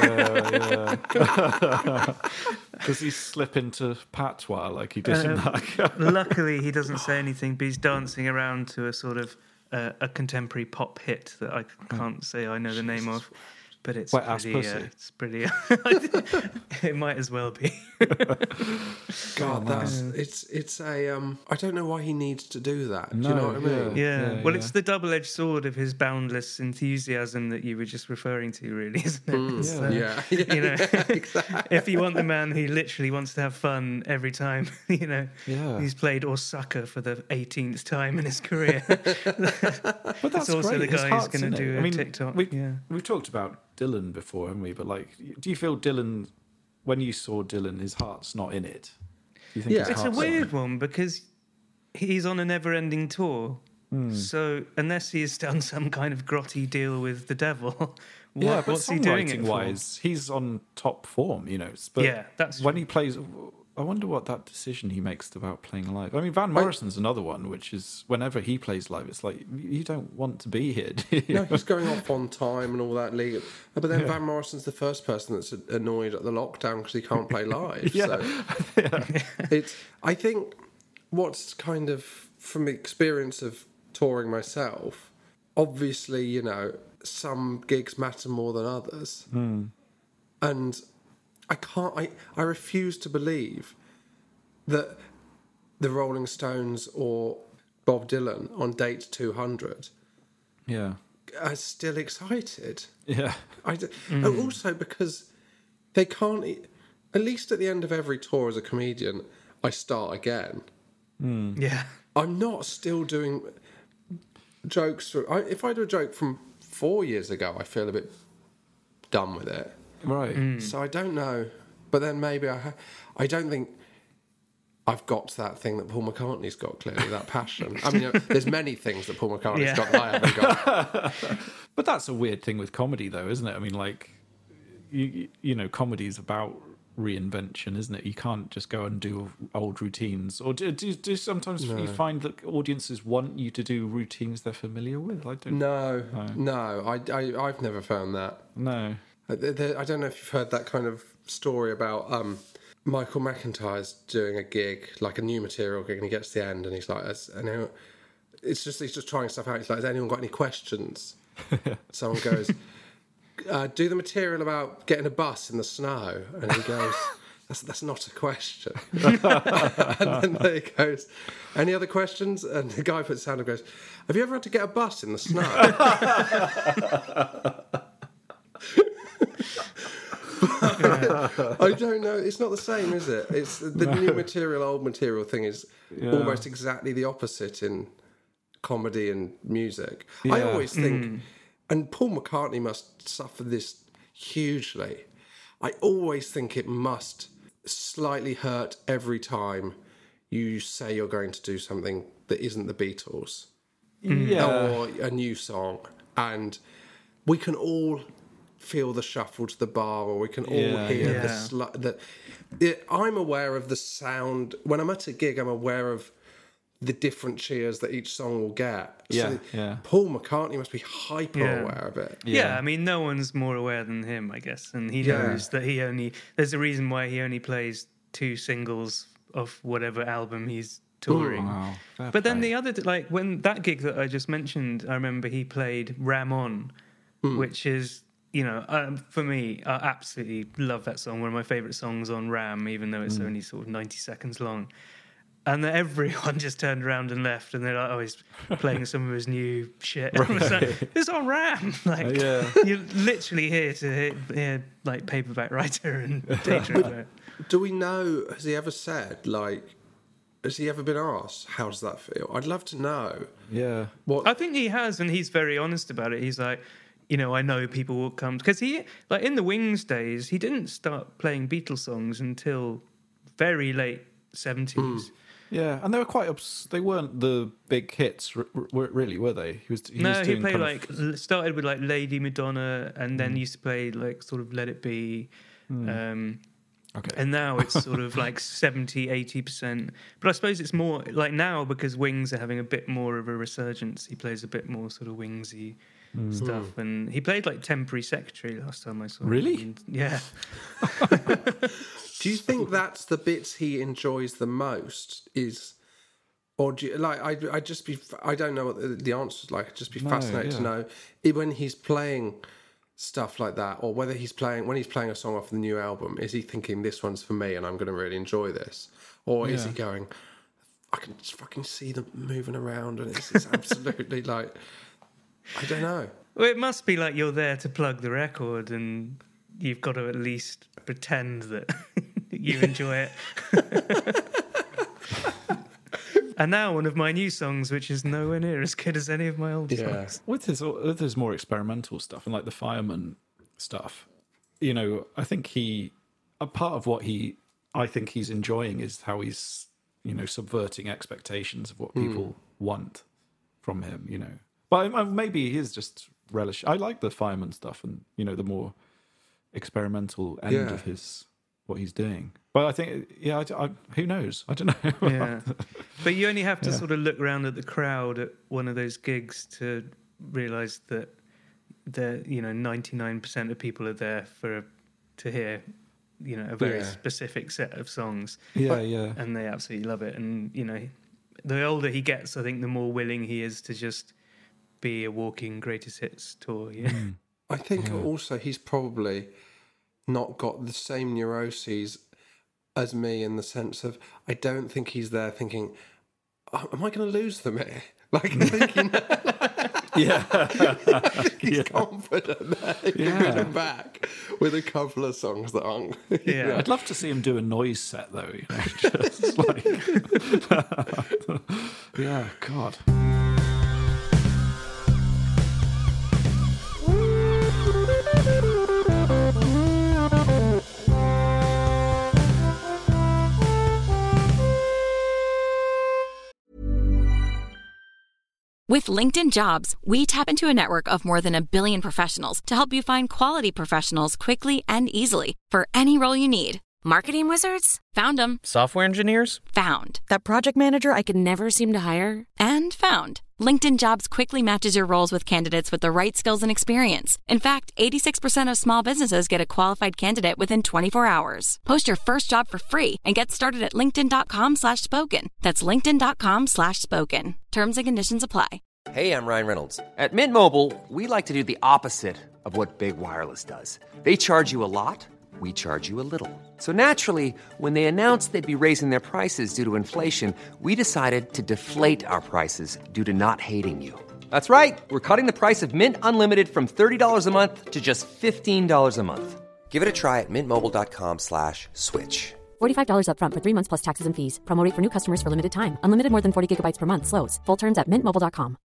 Does he slip into patois like he did in that? Luckily, he doesn't say anything, but he's dancing around to a sort of a contemporary pop hit that I can't say I know the name of, but it's pretty. It might as well be. God, it's a. I don't know why he needs to do that. Do you know what I mean? Yeah. Well, it's the double-edged sword of his boundless enthusiasm that you were just referring to, really, isn't it? You know, exactly. If you want the man who literally wants to have fun every time, you know, he's played Osaka for the 18th time in his career. But that's also great. the guy who's going to do a TikTok. We've talked about Dylan before, haven't we? But like, do you feel Dylan, when you saw Dylan, his heart's not in it? Do you think it's a weird one because he's on a never-ending tour. So unless he's done some kind of grotty deal with the devil, what's he doing it for? Wise, he's on top form, you know. But that's when he plays. I wonder what that decision he makes about playing live. I mean, Van Morrison's another one, which is whenever he plays live, it's like, you don't want to be here, do you? No, he's going off on time and all that. But then Van Morrison's the first person that's annoyed at the lockdown because he can't play live. I think what's kind of, from the experience of touring myself, obviously, you know, some gigs matter more than others. And... I refuse to believe that the Rolling Stones or Bob Dylan on date 200 are still excited. Yeah. Also because they can't... At least at the end of every tour as a comedian, I start again. Yeah. I'm not still doing jokes... If I do a joke from 4 years ago, I feel a bit done with it. Right. So I don't know. But then maybe I don't think I've got that thing that Paul McCartney's got, clearly, that passion. I mean, you know, there's many things that Paul McCartney's got that I haven't got. But that's a weird thing with comedy, though, isn't it? I mean, like, you know, comedy is about reinvention, isn't it? You can't just go and do old routines. Or do sometimes you find that audiences want you to do routines they're familiar with? I don't. No. I've never found that. No. I don't know if you've heard that kind of story about Michael McIntyre's doing a gig, like a new material gig, and he gets to the end and he's like, he's just trying stuff out. He's like, has anyone got any questions? Someone goes, do the material about getting a bus in the snow. And he goes, that's not a question. And then he goes, any other questions? And the guy puts his hand up and goes, have you ever had to get a bus in the snow? I don't know. It's not the same, is it? It's the new material, old material thing is almost exactly the opposite in comedy and music. I always think, and Paul McCartney must suffer this hugely. I always think it must slightly hurt every time you say you're going to do something that isn't the Beatles or a new song, and we can all feel the shuffle to the bar, or we can all hear I'm aware of the sound when I'm at a gig. I'm aware of the different cheers that each song will get. Paul McCartney must be hyper aware of it. I mean, no one's more aware than him, I guess, and he knows that there's a reason why he only plays 2 singles of whatever album he's touring. But then the other, like when that gig that I just mentioned, I remember he played Ram On, which is, you know, for me, I absolutely love that song. One of my favourite songs on Ram, even though it's only sort of 90 seconds long. And then everyone just turned around and left, and they're like, "Oh, he's playing some of his new shit." Right. Like, it's on Ram. Like, you're literally here to hear like Paperback Writer and Daydreamer. Do we know? Has he ever said like? Has he ever been asked, "How does that feel?" I'd love to know. Yeah. I think he has, and he's very honest about it. He's like, you know, I know people will come because he, like in the Wings days, he didn't start playing Beatles songs until very late 70s. Yeah, and they were quite they weren't the big hits, really, were they? He was doing played like started with like Lady Madonna, and then used to play like sort of Let It Be. And now it's sort of like 70-80%. But I suppose it's more like now because Wings are having a bit more of a resurgence. He plays a bit more sort of Wingsy stuff, and he played like Temporary Secretary last time I saw him. Really? Yeah. Do you think that's the bits he enjoys the most? Or do you, like I don't know what the answer is like. I'd just be fascinated to know when he's playing stuff like that, or whether when he's playing a song off the new album, is he thinking this one's for me and I'm going to really enjoy this, or is he going, I can just fucking see them moving around and it's absolutely like, I don't know. Well, it must be like you're there to plug the record and you've got to at least pretend that you enjoy it. And now one of my new songs, which is nowhere near as good as any of my old songs. With his more experimental stuff and like the Fireman stuff, you know, I think a part of what I think he's enjoying is how he's, you know, subverting expectations of what people want from him, you know. But maybe he is just relish. I like the Fireman stuff and, you know, the more experimental end of what he's doing. But I think, who knows? I don't know. Yeah. But you only have to sort of look around at the crowd at one of those gigs to realise that 99% of people are there to hear, you know, a very specific set of songs. And they absolutely love it. And, you know, the older he gets, I think the more willing he is to just be a walking greatest hits tour. Yeah. I think also he's probably not got the same neuroses as me in the sense of I don't think he's there thinking, am I going to lose them here? Like thinking, he's confident that he can win them back with a couple of songs that aren't. I'd love to see him do a noise set though. You know, just like, God. With LinkedIn Jobs, we tap into a network of more than 1 billion professionals to help you find quality professionals quickly and easily for any role you need. Marketing wizards? Found them. Software engineers? Found. That project manager I could never seem to hire? And found. LinkedIn Jobs quickly matches your roles with candidates with the right skills and experience. In fact, 86% of small businesses get a qualified candidate within 24 hours. Post your first job for free and get started at linkedin.com/spoken. That's linkedin.com/spoken. Terms and conditions apply. Hey, I'm Ryan Reynolds. At Mint Mobile, we like to do the opposite of what Big Wireless does. They charge you a lot. We charge you a little. So naturally, when they announced they'd be raising their prices due to inflation, we decided to deflate our prices due to not hating you. That's right. We're cutting the price of Mint Unlimited from $30 a month to just $15 a month. Give it a try at mintmobile.com/switch. $45 up front for 3 months plus taxes and fees. Promo rate for new customers for limited time. Unlimited more than 40 gigabytes per month. Slows full terms at mintmobile.com.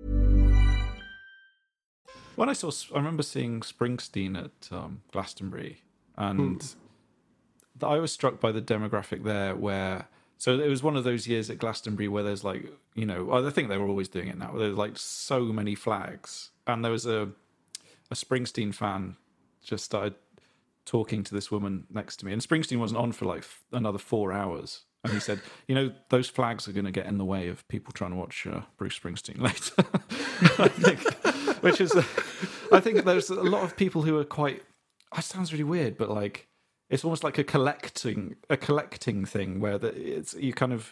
When I remember seeing Springsteen at Glastonbury, and I was struck by the demographic there so it was one of those years at Glastonbury where there's like, I think they were always doing it now. There's like so many flags, and there was a Springsteen fan just started talking to this woman next to me, and Springsteen wasn't on for like another 4 hours, and he said, those flags are going to get in the way of people trying to watch Bruce Springsteen later. I think there's a lot of people who are quite, it sounds really weird, but like it's almost like a collecting thing where you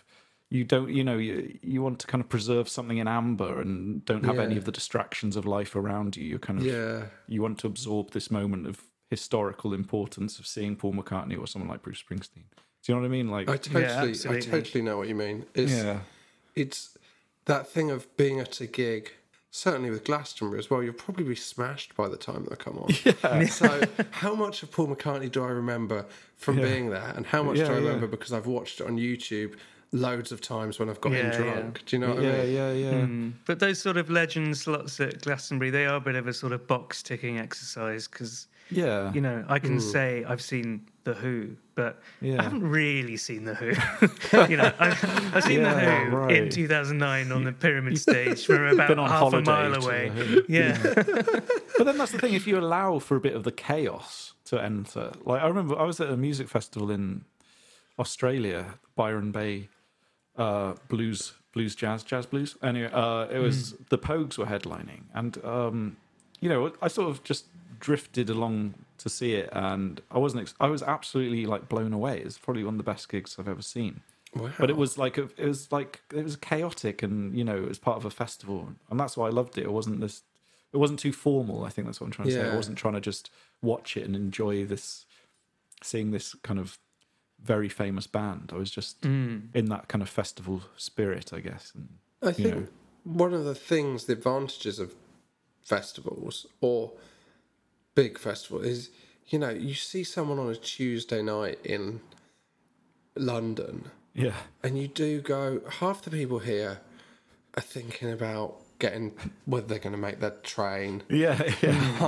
want to kind of preserve something in amber and don't have any of the distractions of life around you. You you want to absorb this moment of historical importance of seeing Paul McCartney or someone like Bruce Springsteen. Do you know what I mean? Like, I totally know what you mean. It's that thing of being at a gig. Certainly with Glastonbury as well, you'll probably be smashed by the time they come on. Yeah. So how much of Paul McCartney do I remember from being there, and how much do I remember because I've watched it on YouTube loads of times when I've got him drunk? Do you know what I mean? But those sort of legend slots at Glastonbury, they are a bit of a sort of box-ticking exercise because, I can say I've seen The Who, but I haven't really seen The Who. I've seen The Who in 2009 on the Pyramid stage from about half a mile away. But then that's the thing, if you allow for a bit of the chaos to enter. Like, I remember I was at a music festival in Australia, Byron Bay blues jazz blues. Anyway, it was the Pogues were headlining, and I sort of just drifted along to see it, and I was absolutely like blown away. It's probably one of the best gigs I've ever seen. Wow. But it was chaotic, and it was part of a festival, and that's why I loved it. It wasn't too formal. I think that's what I'm trying to say. I wasn't trying to just watch it and enjoy seeing this kind of very famous band. I was just in that kind of festival spirit, I guess. And, I think one of the advantages of festivals or big festival is, you see someone on a Tuesday night in London, and you do go, half the people here are thinking about whether they're going to make that train. There's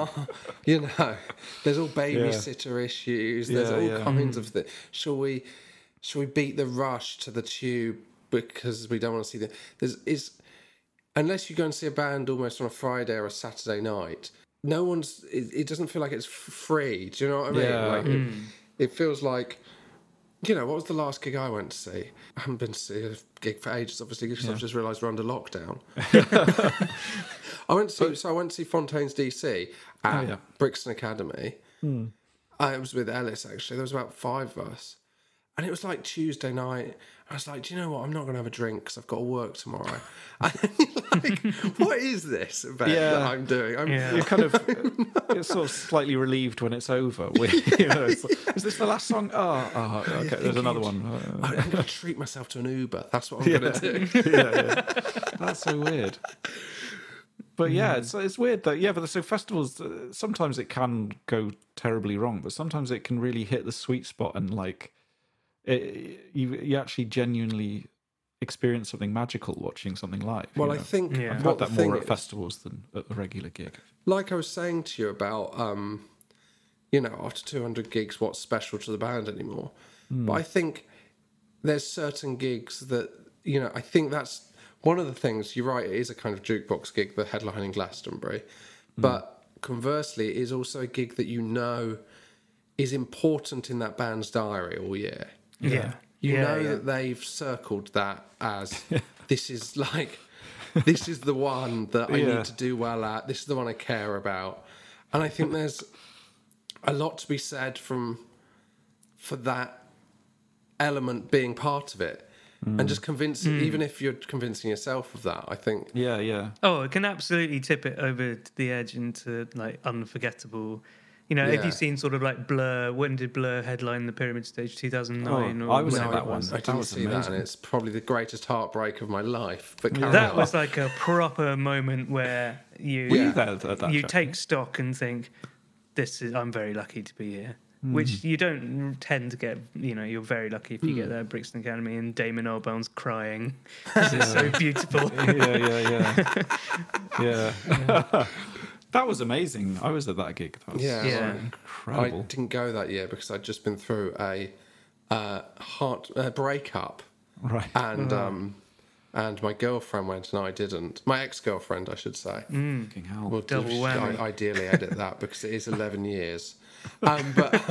all babysitter issues. There's all kinds of things. Shall we beat the rush to the tube because we don't want to see unless you go and see a band almost on a Friday or a Saturday night, it doesn't feel like it's free. Do you know what I mean? It feels like, what was the last gig I went to see? I haven't been to see a gig for ages, obviously, because I've just realised we're under lockdown. I went to see Fontaines DC at Brixton Academy. I was with Ellis, actually. There was about 5 of us. And it was like Tuesday night. I was like, do you know what? I'm not going to have a drink because I've got to work tomorrow. And like, what is this event that I'm doing? You're kind of you're sort of slightly relieved when it's over. Is this the last song? Oh, okay. There's another one. I'm going to treat myself to an Uber. That's what I'm going to do. That's so weird. But it's weird though. But so festivals, sometimes it can go terribly wrong, but sometimes it can really hit the sweet spot and like you actually genuinely experience something magical watching something live. Well, I think I've had that more at festivals than at a regular gig. Like I was saying to you about, after 200 gigs, what's special to the band anymore? But I think there's certain gigs that, I think that's one of the things. You're right, it is a kind of jukebox gig, the headlining Glastonbury. But conversely, it is also a gig that is important in that band's diary all year. That they've circled that as this is the one that I need to do well at. This is the one I care about. And I think there's a lot to be said for that element being part of it. And just convincing, even if you're convincing yourself of that, I think. Oh, it can absolutely tip it over the edge into like unforgettable. If you've seen sort of like Blur, when did Blur headline the Pyramid Stage? 2009? I was at that one. I didn't see that, and it's probably the greatest heartbreak of my life. But that was like a proper moment where you take stock and think, I'm very lucky to be here. Which you don't tend to get, you're very lucky if you get there at Brixton Academy and Damon Albarn's crying. This is so beautiful. Yeah. That was amazing. I was at that gig. That was incredible. I didn't go that year because I'd just been through a heart breakup. Right. And my girlfriend went and I didn't. My ex-girlfriend, I should say. Fucking hell. We'll Double whammy. ideally edit that because it is 11 years. But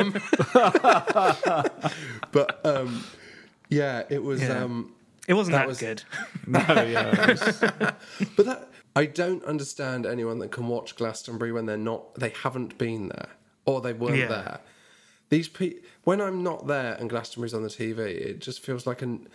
it was. It wasn't that good. No, yeah. But I don't understand anyone that can watch Glastonbury when they haven't been there or they weren't there. These when I'm not there and Glastonbury's on the TV, it just feels like an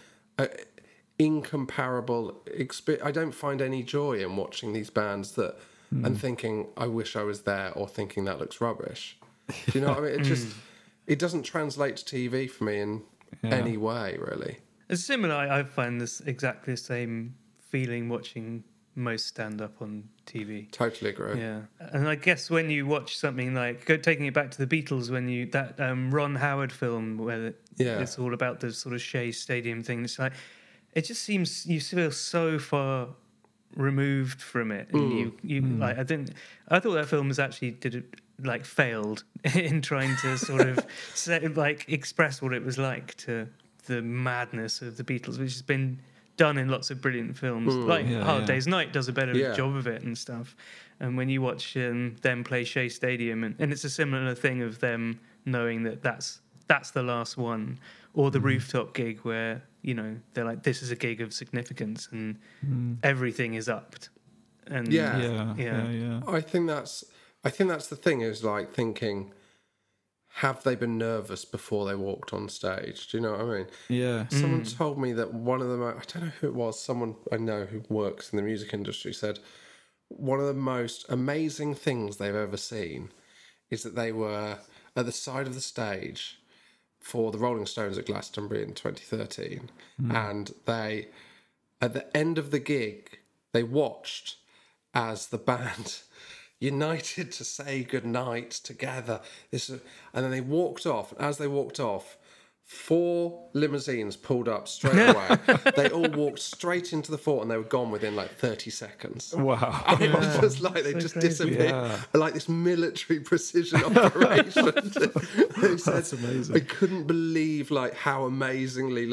incomparable experience. I don't find any joy in watching these bands and thinking I wish I was there or thinking that looks rubbish. Do you know what I mean? It doesn't translate to TV for me in any way, really. It's similar. I find this exactly the same feeling watching most stand-up on TV. Totally agree. Yeah, and I guess when you watch something like taking it back to the Beatles, when that Ron Howard film where it's all about the sort of Shea Stadium thing, it's like it just seems you feel so far removed from it, and like I thought that film was actually failed in trying to sort of express what it was like to the madness of the Beatles, which has been done in lots of brilliant films. Hard Day's Night does a better job of it and stuff. And when you watch them play Shea Stadium, and it's a similar thing of them knowing that that's the last one, or the rooftop gig where they're like, this is a gig of significance and everything is upped. And I think that's the thing, is like thinking, have they been nervous before they walked on stage? Do you know what I mean? Yeah. Someone told me that one of them, I don't know who it was, someone I know who works in the music industry said one of the most amazing things they've ever seen is that they were at the side of the stage for the Rolling Stones at Glastonbury in 2013. And they, at the end of the gig, they watched as the band united to say goodnight together. And then they walked off. As they walked off, 4 limousines pulled up straight away. They all walked straight into the fort and they were gone within 30 seconds. Wow. And it was just like they just disappeared. Yeah. Like this military precision operation. They said, that's amazing. I couldn't believe how amazingly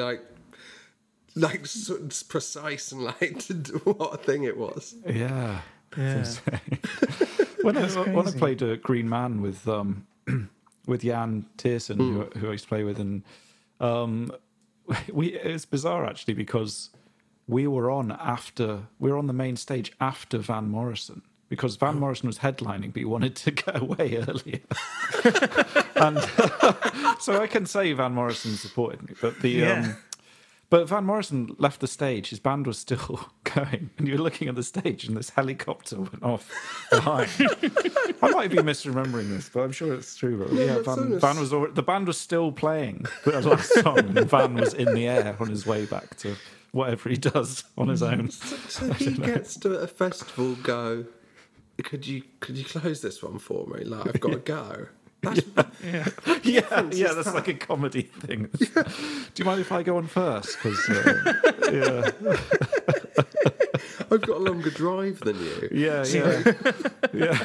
precise and what a thing it was. Yeah. When I played a Green Man with Jan Tiersen, who I used to play with, and it's bizarre actually because we were on the main stage after Van Morrison, because Van Morrison was headlining, but he wanted to get away earlier. And so I can say Van Morrison supported me, but but Van Morrison left the stage, his band was still going, and you were looking at the stage and this helicopter went off behind. I might be misremembering this, but I'm sure it's true. The band was still playing the last song, and Van was in the air on his way back to whatever he does on his own. So he gets to a festival go, could you close this one for me? I've got to go. That's like a comedy thing. Do you mind if I go on first? Because I've got a longer drive than you. Yeah.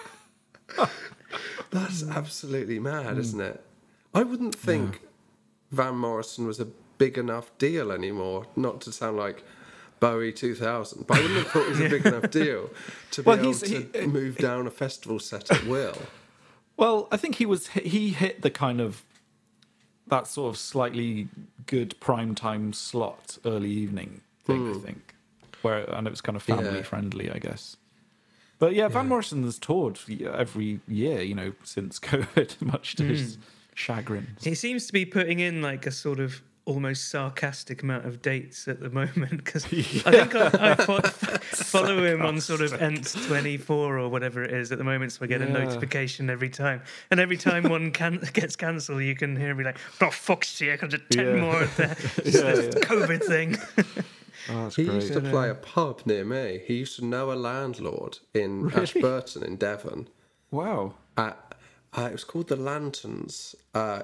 That's absolutely mad, isn't it? I wouldn't think Van Morrison was a big enough deal anymore. Not to sound like Bowie 2000, but I wouldn't have thought it was a big enough deal to be able to move down a festival set at will. Well, I think he hit the kind of that sort of slightly good primetime slot, early evening thing, I think, and it was kind of family friendly, I guess. But Van Morrison has toured every year, since COVID, much to his chagrin. He seems to be putting in a sort of almost sarcastic amount of dates at the moment, because I think I follow him on sort of Ent24 or whatever it is at the moment, so I get a notification every time, and every time one gets cancelled you can hear me for fuck's sake, I'll just 10 more of this COVID thing. He used to play a pub near me. He used to know a landlord in Ashburton in Devon. Wow. It was called the Lanterns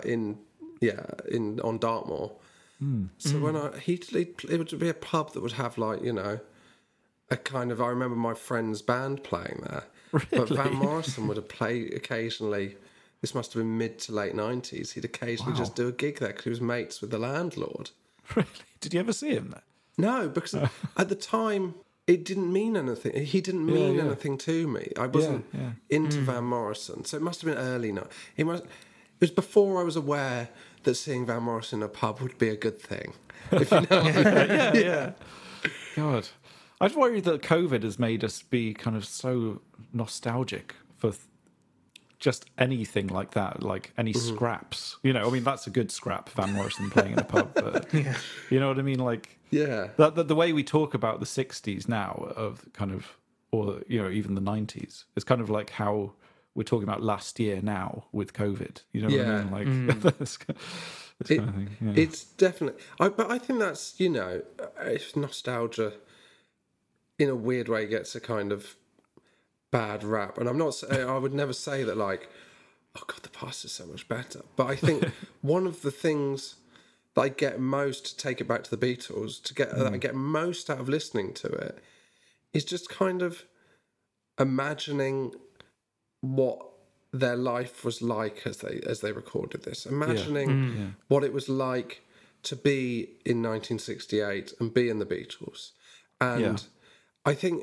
on Dartmoor. So when it would be a pub that would have like, you know, a kind of, I remember my friend's band playing there. Really? But Van Morrison would have played occasionally. This must have been mid to late 90s. He'd occasionally just do a gig there because he was mates with the landlord. Really? Did you ever see him there? No, because at the time it didn't mean anything. He didn't mean anything to me. I wasn't into Van Morrison, so it must have been early. It was before I was aware that seeing Van Morrison in a pub would be a good thing. If you know what I mean. Yeah. God, I just worry that COVID has made us be kind of so nostalgic for just anything like that, like any scraps. You know, I mean, that's a good scrap, Van Morrison playing in a pub. But, you know what I mean? Like, the way we talk about the 60s now, of kind of, or, you know, even the 90s, it's kind of like how we're talking about last year now with COVID. You know what I mean? Like, this kind of thing. Yeah. It's definitely, but I think that's, you know, if nostalgia in a weird way gets a kind of bad rap, and I would never say that like, oh God, the past is so much better. But I think one of the things that I get most, to take it back to the Beatles, that I get most out of listening to it, is just kind of imagining what their life was like as they recorded this, imagining what it was like to be in 1968 and be in the Beatles. And I think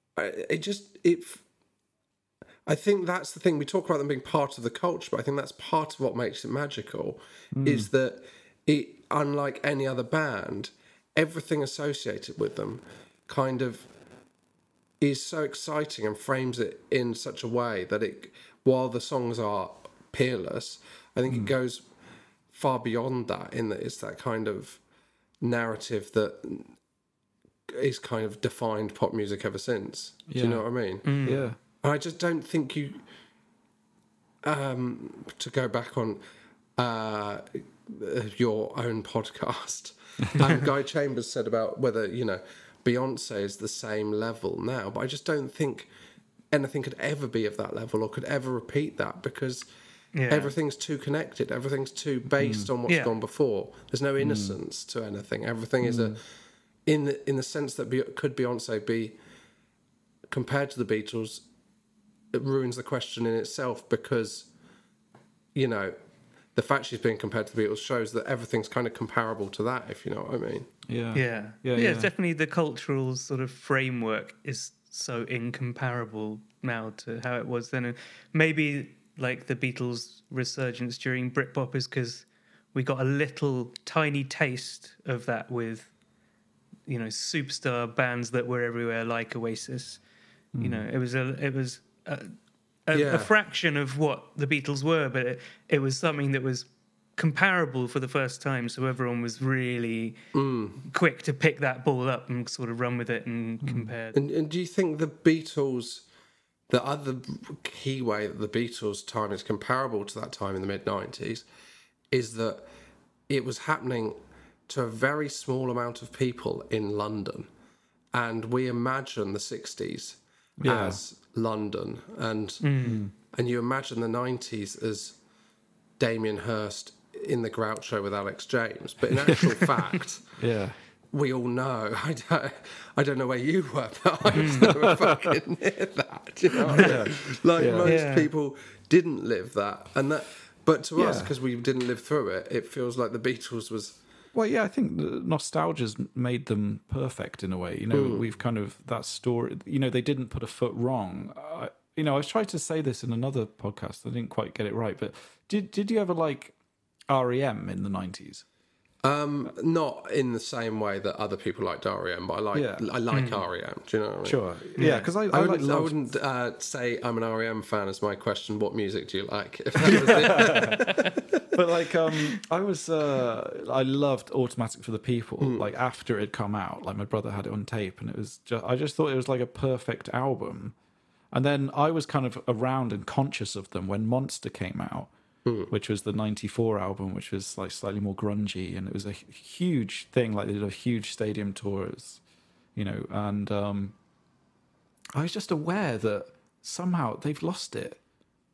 I think that's the thing. We talk about them being part of the culture, but I think that's part of what makes it magical, is that it, unlike any other band, everything associated with them kind of is so exciting and frames it in such a way that it, while the songs are peerless, I think it goes far beyond that, in that it's that kind of narrative that is kind of defined pop music ever since. Do you know what I mean? Yeah. I just don't think you, to go back on your own podcast, Guy Chambers said about whether, you know, Beyonce is the same level now, but I just don't think anything could ever be of that level or could ever repeat that, because everything's too connected, everything's too based on what's gone before. There's no innocence to anything. Everything is in the sense that could Beyonce be compared to the Beatles? It ruins the question in itself, because, you know, the fact she's being compared to the Beatles shows that everything's kind of comparable to that, if you know what I mean. Yeah, it's definitely the cultural sort of framework is so incomparable now to how it was then. And maybe like the Beatles' resurgence during Britpop is because we got a little tiny taste of that with, you know, superstar bands that were everywhere, like Oasis. You know, it was a fraction of what the Beatles were, but it was something that was comparable for the first time, so everyone was really quick to pick that ball up and sort of run with it and compare. And do you think the Beatles, the other key way that the Beatles' time is comparable to that time in the mid-90s, is that it was happening to a very small amount of people in London, and we imagine the 60s as London, and you imagine the 90s as Damien Hirst in the Groucho with Alex James, but in actual fact, we all know. I don't know where you were, but I was never fucking near that. You know, most people didn't live that, and that. But to us, because we didn't live through it, it feels like the Beatles was. Well, yeah, I think the nostalgia's made them perfect in a way. You know, we've kind of, that story, you know, they didn't put a foot wrong. You know, I was trying to say this in another podcast. I didn't quite get it right. But did you ever like R.E.M. in the 90s? Not in the same way that other people liked R.E.M., but I like R.E.M. Do you know what I mean? Sure. Yeah, because I wouldn't say I'm an R.E.M. fan as my question, what music do you like? If that was it. But like, I loved Automatic for the People. Like after it had come out, like my brother had it on tape, and it was I just thought it was like a perfect album. And then I was kind of around and conscious of them when Monster came out, which was the 94 album, which was like slightly more grungy, and it was a huge thing. Like they did a huge stadium tours, you know, and I was just aware that somehow they've lost it.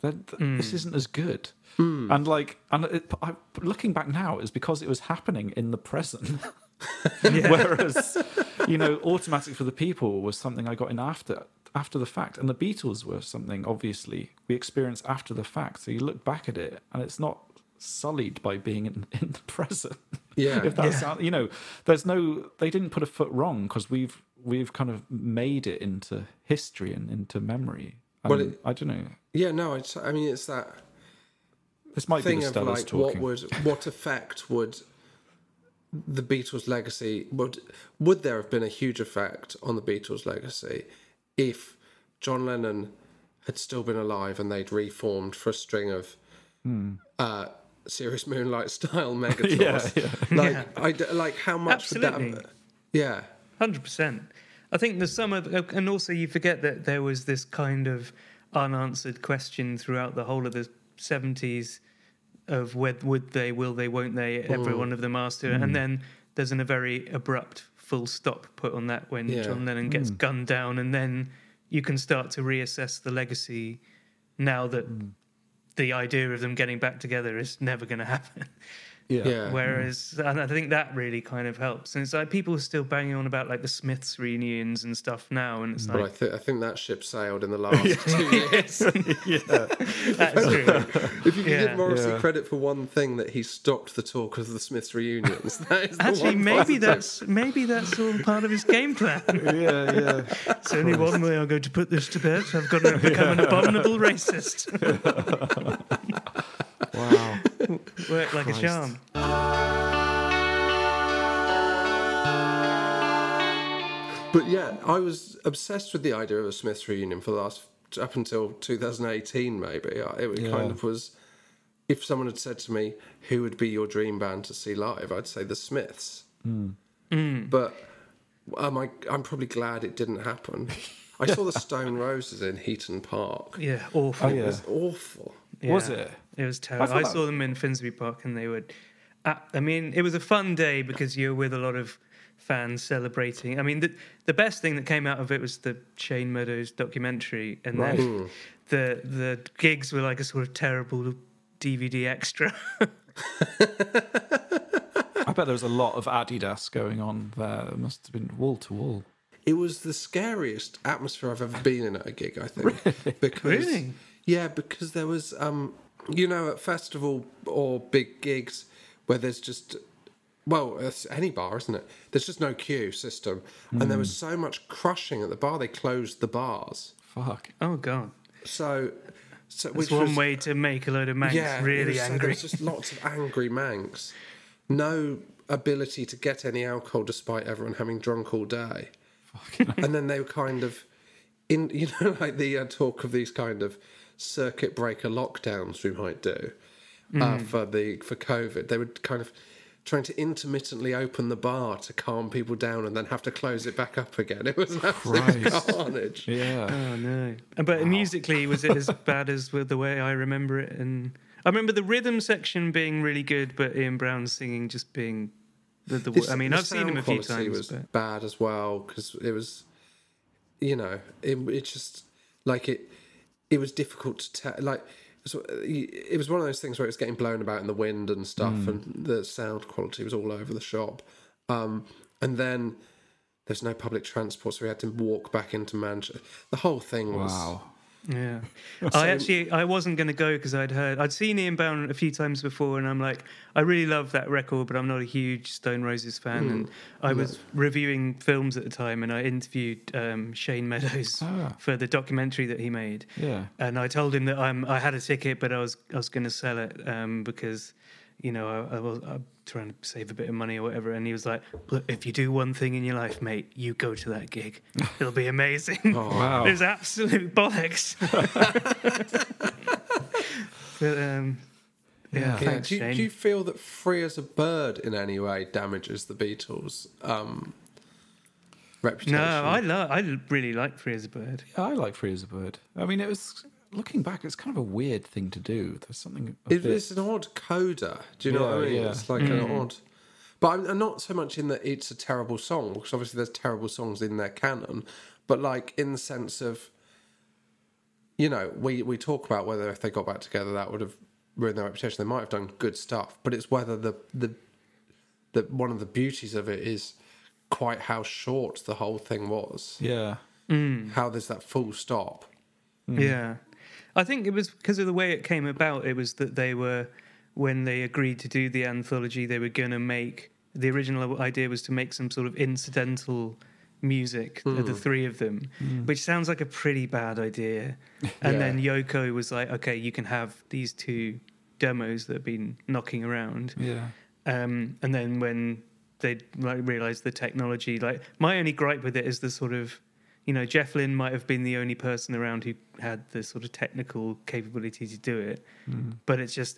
this isn't as good. And looking back now, is because it was happening in the present. Whereas, Automatic for the People was something I got in after the fact, and the Beatles were something obviously we experienced after the fact. So you look back at it, and it's not sullied by being in the present. Yeah, if that sounds, there's no, they didn't put a foot wrong because we've kind of made it into history and into memory. Well, I don't know. Yeah, no, it's that. This might thing be the of Stellas talking. What effect would the Beatles' legacy would there have been a huge effect on the Beatles' legacy if John Lennon had still been alive and they'd reformed for a string of Serious Moonlight style mega tours? How much Absolutely. would that? Yeah, 100%. I think there's some of, and also you forget that there was this kind of unanswered question throughout the whole of the 70s of would they, will they, won't they, every one of them asked it, and then there's a very abrupt full stop put on that when John Lennon gets gunned down, and then you can start to reassess the legacy now that the idea of them getting back together is never going to happen. Yeah. Whereas, and I think that really kind of helps. And it's like people are still banging on about like the Smiths reunions and stuff now, and it's like, but I think that ship sailed in the last 2 years. That's true. If you can give Morrissey credit for one thing, that he stopped the talk of the Smiths reunions. That is actually maybe that's all part of his game plan. It's only one way I'm going to put this to bed. I've got to become an abominable racist. Wow. Work like a charm. But yeah, I was obsessed with the idea of a Smiths reunion for the up until 2018, maybe. It kind of was, if someone had said to me, who would be your dream band to see live, I'd say the Smiths. But I'm probably glad it didn't happen. I saw the Stone Roses in Heaton Park. Yeah, awful. It was awful. Yeah, was it? It was terrible. I saw them in Finsbury Park, and they would. I mean, it was a fun day because you were with a lot of fans celebrating. I mean, the best thing that came out of it was the Shane Meadows documentary, and then the gigs were like a sort of terrible DVD extra. I bet there was a lot of Adidas going on there. It must have been wall to wall. It was the scariest atmosphere I've ever been in at a gig, I think. Really? Yeah, because there was, at festival or big gigs where there's just, it's any bar, isn't it? There's just no queue system. And there was so much crushing at the bar, they closed the bars. Fuck. Oh, God. So it's one way to make a load of Manx really angry. There was just lots of angry Manx. No ability to get any alcohol despite everyone having drunk all day. And then they were kind of, like the talk of these kind of circuit breaker lockdowns we might do for COVID. They were kind of trying to intermittently open the bar to calm people down and then have to close it back up again. It was an absolute carnage. Yeah. Oh, no. But musically, was it as bad as the way I remember it? And I remember the rhythm section being really good, but Ian Brown's singing just being... I've seen him a few times. It was bad as well, because it was, it just, like, it was difficult to tell. Like, it was one of those things where it was getting blown about in the wind and stuff, and the sound quality was all over the shop. And then there's no public transport, so we had to walk back into Manchester. The whole thing was... Wow. Yeah. I wasn't going to go because I'd seen Ian Brown a few times before, and I'm like, I really love that record, but I'm not a huge Stone Roses fan. And I was reviewing films at the time, and I interviewed Shane Meadows for the documentary that he made. Yeah. And I told him that I had a ticket, but I was going to sell it because, I'm trying to save a bit of money or whatever. And he was like, look, if you do one thing in your life, mate, you go to that gig. It'll be amazing. Oh, wow. It was absolute bollocks. But, thanks, do you feel that Free as a Bird in any way damages the Beatles' reputation? No, I really like Free as a Bird. Yeah, I like Free as a Bird. I mean, it was... Looking back, it's kind of a weird thing to do. There's something... It's an odd coda. Do you know what I mean? Yeah. It's like an odd... But I'm not so much in that it's a terrible song, because obviously there's terrible songs in their canon, but like in the sense of you know, we talk about whether if they got back together that would have ruined their reputation. They might have done good stuff, but it's whether the one of the beauties of it is quite how short the whole thing was. Yeah. How there's that full stop. Yeah. I think it was because of the way it came about. It was that they were, when they agreed to do the anthology, they were going to make, the original idea was to make some sort of incidental music, the three of them, which sounds like a pretty bad idea. And then Yoko was like, okay, you can have these two demos that have been knocking around. Yeah. And then when they realised the technology, like, my only gripe with it is the sort of, you know, Jeff Lynne might have been the only person around who had the sort of technical capability to do it. But it's just,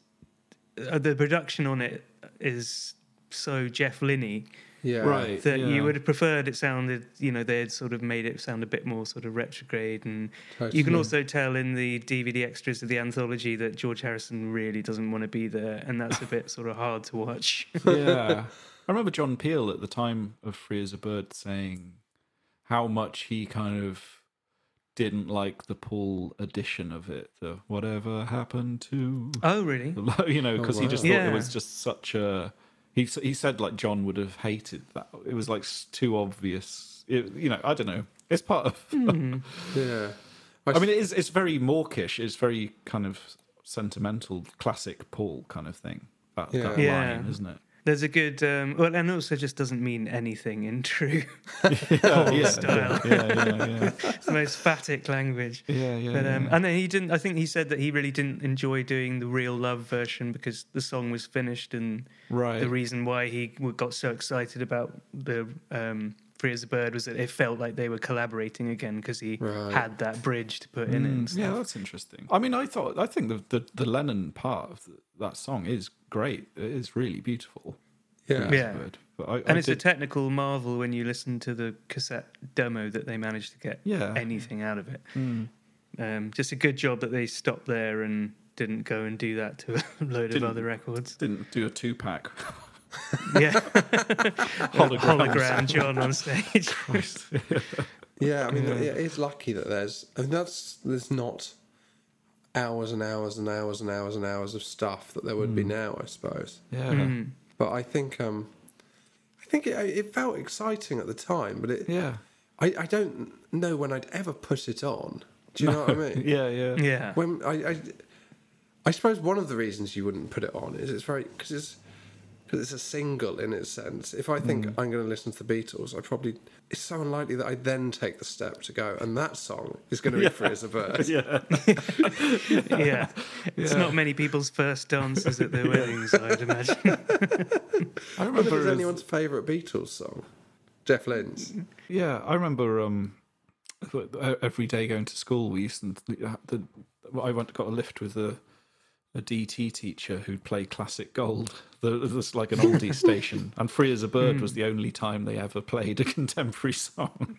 the production on it is so Jeff Lynne-y. Yeah. Right. That you would have preferred it sounded, you know, they had sort of made it sound a bit more sort of retrograde. And you can also tell in the DVD extras of the anthology that George Harrison really doesn't want to be there. And that's a bit sort of hard to watch. Yeah. I remember John Peel at the time of Free as a Bird saying how much he kind of didn't like the Paul edition of it, the whatever happened to... Oh, really? You know, because he just thought it was just such a... He said, like, John would have hated that. It was, like, too obvious. You know, I don't know. It's part of... Yeah. I mean, it's very mawkish. It's very kind of sentimental, classic Paul kind of thing. That line, isn't it? There's a good... well, and also just doesn't mean anything in true Paul style. Yeah. It's the most phatic language. But, and then he didn't... I think he said that he really didn't enjoy doing the Real Love version because the song was finished, and the reason why he got so excited about the Free as a Bird was that it felt like they were collaborating again because he had that bridge to put in it and stuff. Yeah, that's interesting. I mean, I think the Lennon part of that song is great. It is really beautiful. Yeah. But it's a technical marvel when you listen to the cassette demo that they managed to get anything out of it. Just a good job that they stopped there and didn't go and do that to a load of other records. Didn't do a 2-pack. Yeah. Hologram John on stage. Yeah, I mean, it is lucky that there's not hours and hours and hours and hours and hours of stuff that there would be now, I suppose. Yeah. But I think it felt exciting at the time, but I don't know when I'd ever put it on. Do you know what I mean? Yeah. When I suppose one of the reasons you wouldn't put it on is because it's a single in its sense. If I think I'm going to listen to the Beatles, it's so unlikely that I then take the step to go, and that song is going to be Free as a Bird. Yeah. It's not many people's first dances at their weddings, I'd imagine. I remember it was anyone's favourite Beatles song. Jeff Lynne's. Yeah, I remember every day going to school, we used I got a lift with a DT teacher who'd play classic gold. There's like an oldie station, and Free as a Bird was the only time they ever played a contemporary song.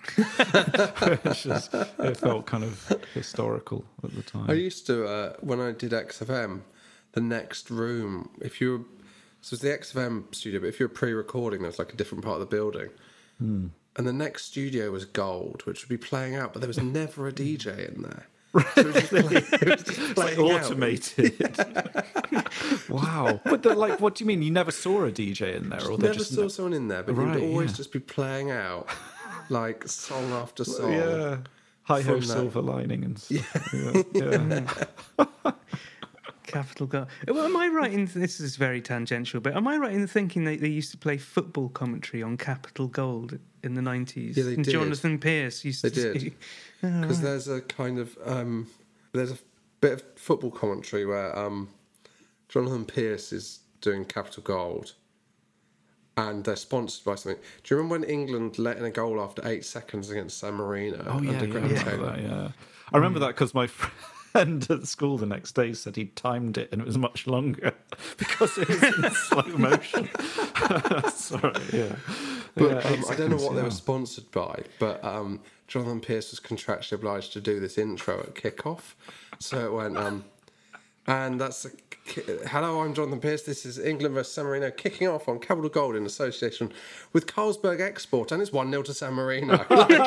It felt kind of historical at the time. I used to, when I did XFM, the next room, so it's the XFM studio, but if you're pre-recording, there's like a different part of the building. And the next studio was gold, which would be playing out, but there was never a DJ in there. So it was just playing automated. Wow. But what do you mean? You never saw a DJ in there? Or never saw someone in there, but you'd always just be playing out like song after song. Yeah. Hi-ho, Silver Lining. And Capital Gold. Well, am I right in... This is very tangential, but am I right in thinking that they used to play football commentary on Capital Gold in the 90s? Yeah, they did. Jonathan Pierce used to... They did. Because there's a kind of... there's a bit of football commentary where Jonathan Pierce is doing Capital Gold, and they're sponsored by something. Do you remember when England let in a goal after 8 seconds against San Marino? Oh, yeah, I remember that because my friend at school the next day said he'd timed it and it was much longer because it was in slow motion. Sorry, But I don't know what they were sponsored by, but Jonathan Pierce was contractually obliged to do this intro at kickoff. So it went, And that's hello, I'm Jonathan Pierce. This is England versus San Marino kicking off on Capital Gold in association with Carlsberg Export, and it's 1-0 to San Marino.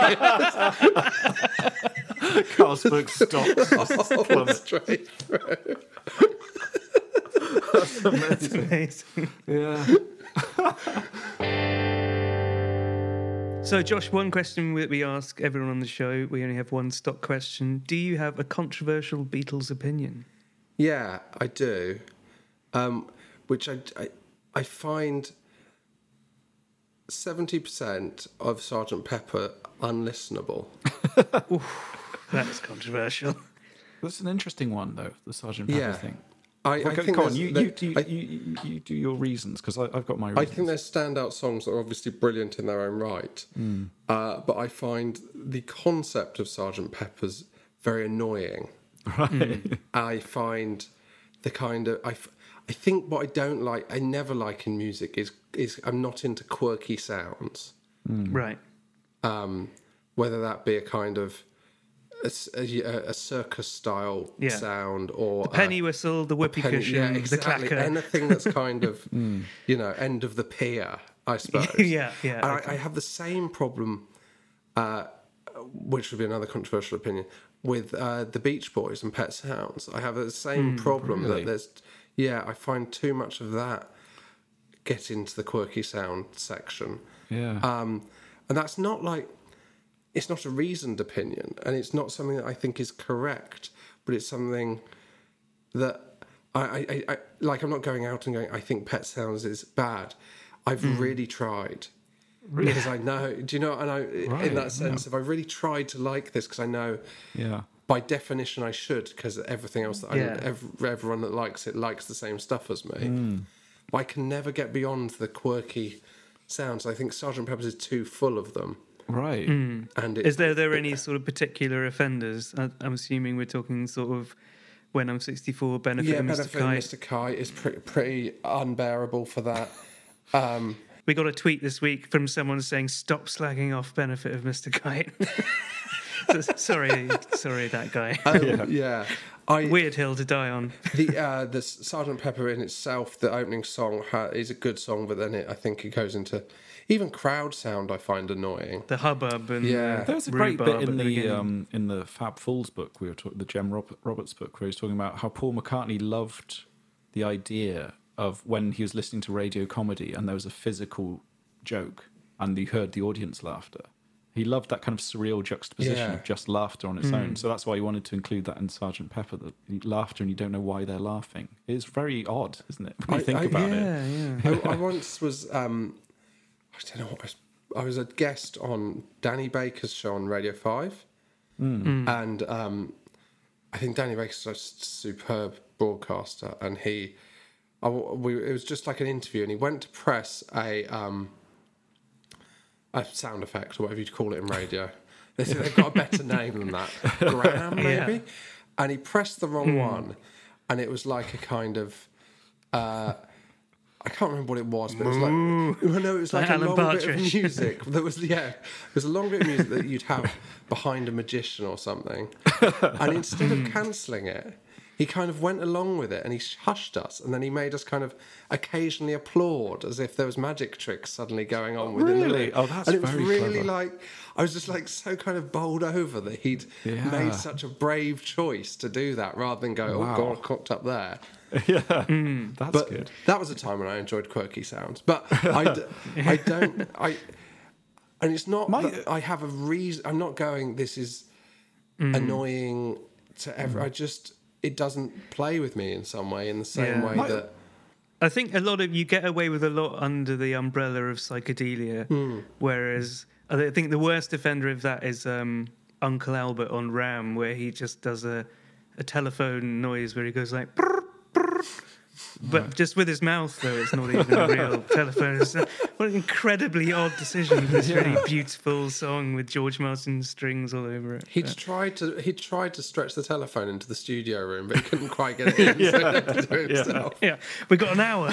Carlsberg stocks straight through. That's amazing. That's amazing. Yeah. So, Josh, one question that we ask everyone on the show, we only have one stock question. Do you have a controversial Beatles opinion? Yeah, I do. Which I find 70% of Sgt. Pepper unlistenable. Oof, that's controversial. That's an interesting one, though, the Sgt. Pepper thing. I think go on, you do your reasons, because I've got my reasons. I think there's standout songs that are obviously brilliant in their own right. But I find the concept of Sgt. Pepper's very annoying. Right. I find the kind of... I think what I don't like, I never like in music, is I'm not into quirky sounds. Right. Whether that be a kind of a circus-style sound or... The penny whistle, the whoopee cushion, exactly. the clacker. Anything that's kind of, end of the pier, I suppose. Yeah. And I have the same problem, which would be another controversial opinion, with the Beach Boys and Pet Sounds. I have the same problem that there's... Yeah, I find too much of that get into the quirky sound section. Yeah. And that's not like... It's not a reasoned opinion, and it's not something that I think is correct, but it's something that I like. I'm not going out and going, I think Pet Sounds is bad. I've really tried. Really? Because I know, do you know, and in that sense, if I really tried to like this, because I know by definition I should, because everything else that everyone that likes it likes the same stuff as me. But I can never get beyond the quirky sounds. I think Sgt. Pepper's is too full of them. Right. And is there any sort of particular offenders? I'm assuming we're talking sort of When I'm 64, Benefit of Mr. Benefit Kite. of Mr. Kite is pretty unbearable for that. We got a tweet this week from someone saying, "Stop slagging off Benefit of Mr. Kite." sorry, that guy. Weird hill to die on. The Sgt. Pepper in itself, the opening song is a good song, but then I think it goes into even crowd sound. I find annoying. The hubbub and there's a great bit in the Fab Fools book the Jem Roberts book, where he's talking about how Paul McCartney loved the idea of when he was listening to radio comedy and there was a physical joke and you heard the audience laughter. He loved that kind of surreal juxtaposition of just laughter on its own. So that's why he wanted to include that in Sgt. Pepper, the laughter and you don't know why they're laughing. It's very odd, isn't it, when you think about it? Yeah. I once was, I don't know what I was a guest on Danny Baker's show on Radio 5. And I think Danny Baker's a superb broadcaster, and it was just like an interview, and he went to press a sound effect or whatever you'd call it in radio. They've got a better name than that. Graham, maybe? Yeah. And he pressed the wrong one, and it was like a kind of... I can't remember what it was, but it was like a long bit of music. There was a long bit of music that you'd have behind a magician or something. And instead of cancelling it, he kind of went along with it and he hushed us, and then he made us kind of occasionally applaud as if there was magic tricks suddenly going on within the room. Oh, that's and it was very really clever. I was just so kind of bowled over that he'd made such a brave choice to do that rather than go, oh God, cocked up there. That's good. That was a time when I enjoyed quirky sounds, but I don't. And it's not that I have a reason. I'm not going, this is annoying to everyone. It doesn't play with me in some way, in the same way that... I think a lot of... You get away with a lot under the umbrella of psychedelia, whereas I think the worst offender of that is Uncle Albert on Ram, where he just does a telephone noise where he goes like... Brr, brr, but just with his mouth, though, it's not even a real telephone. What an incredibly odd decision for this really beautiful song with George Martin strings all over it. He'd tried to stretch the telephone into the studio room, but he couldn't quite get it in. So he had to do it himself. We got an hour.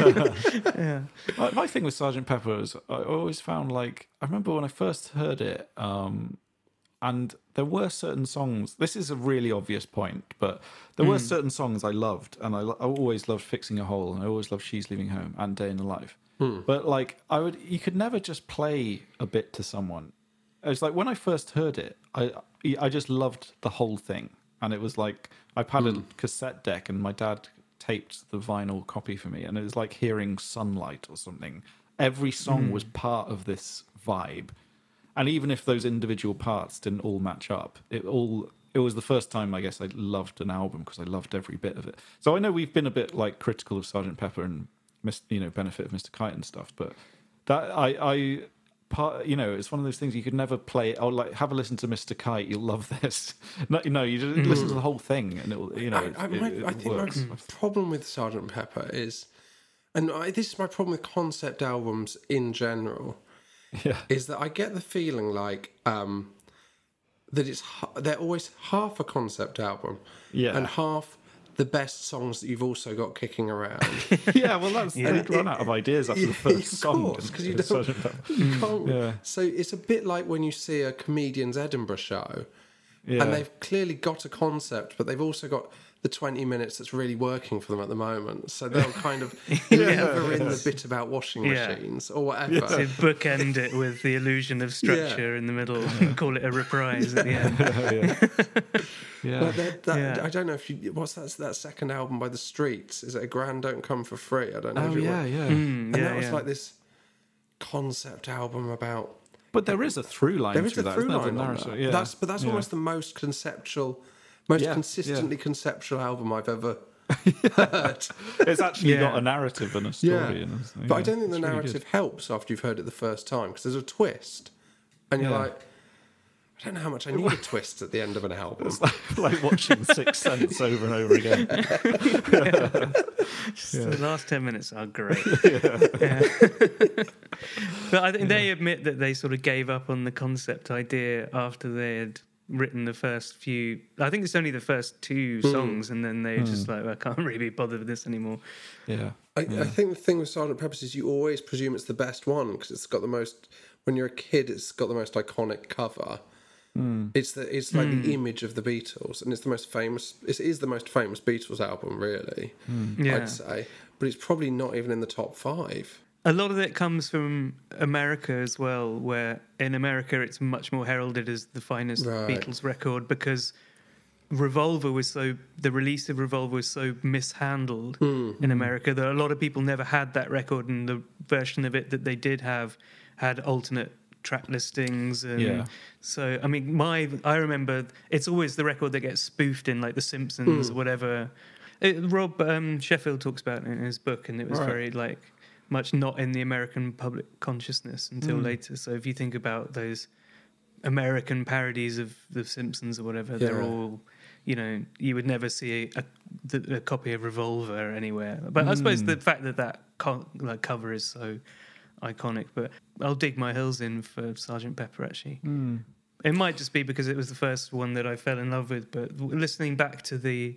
My thing with Sgt. Pepper is I always found I remember when I first heard it, And there were certain songs. This is a really obvious point, but there were certain songs I loved, and I always loved "Fixing a Hole," and I always loved "She's Leaving Home" and "Day in the Life." But like, you could never just play a bit to someone. It's like when I first heard it, I just loved the whole thing, and it was like I had a cassette deck, and my dad taped the vinyl copy for me, and it was like hearing Sunlight or something. Every song was part of this vibe. And even if those individual parts didn't all match up, it was the first time, I guess, I loved an album because I loved every bit of it. So I know we've been a bit like critical of Sgt. Pepper and Benefit of Mr. Kite and stuff, but that it's one of those things you could never play. Oh, like have a listen to Mr. Kite, you'll love this. No, you just listen to the whole thing, and it'll, I think works. my problem with Sgt. Pepper is, and this is my problem with concept albums in general. Yeah. Is that I get the feeling like that they're always half a concept album, and half the best songs that you've also got kicking around. Yeah, well, they'd run out of ideas after the first song. Because you can't. Yeah. So it's a bit like when you see a comedian's Edinburgh show, and they've clearly got a concept, but they've also got the 20 minutes that's really working for them at the moment. So they'll kind of lever in the bit about washing machines or whatever. To bookend it with the illusion of structure in the middle and call it a reprise at the end. I don't know if what's that second album by The Streets? Is it A Grand Don't Come for Free? I don't know. And that was like this concept album about... But there is a through line. There is a through line on that. Yeah. That's almost the most conceptual... Most consistently conceptual album I've ever heard. It's actually got a narrative and a story. But I don't think the narrative helps after you've heard it the first time, because there's a twist. And you're like, I don't know how much I need a twist at the end of an album. It's like watching Sixth Sense over and over again. The last 10 minutes are great. But I think they admit that they sort of gave up on the concept idea after they had written the first few. I think it's only the first two songs, and then they're just like, well, I can't really be bothered with this anymore. I think the thing with Sgt. Pepper's is you always presume it's the best one because it's got the most. When you're a kid, it's got the most iconic cover. It's like the image of the Beatles, and it's the most famous. It is the most famous Beatles album, really. I'd say, but it's probably not even in the top 5. A lot of it comes from America as well, where in America it's much more heralded as the finest Beatles record because the release of Revolver was so mishandled in America that a lot of people never had that record, and the version of it that they did have had alternate track listings. And so, I mean, I remember it's always the record that gets spoofed in like The Simpsons or whatever. Rob Sheffield talks about it in his book, and it was very like... much not in the American public consciousness until later. So if you think about those American parodies of The Simpsons or whatever, they're all, you would never see a copy of Revolver anywhere. But I suppose the fact that cover is so iconic. But I'll dig my heels in for Sgt. Pepper, actually. It might just be because it was the first one that I fell in love with. But listening back to the...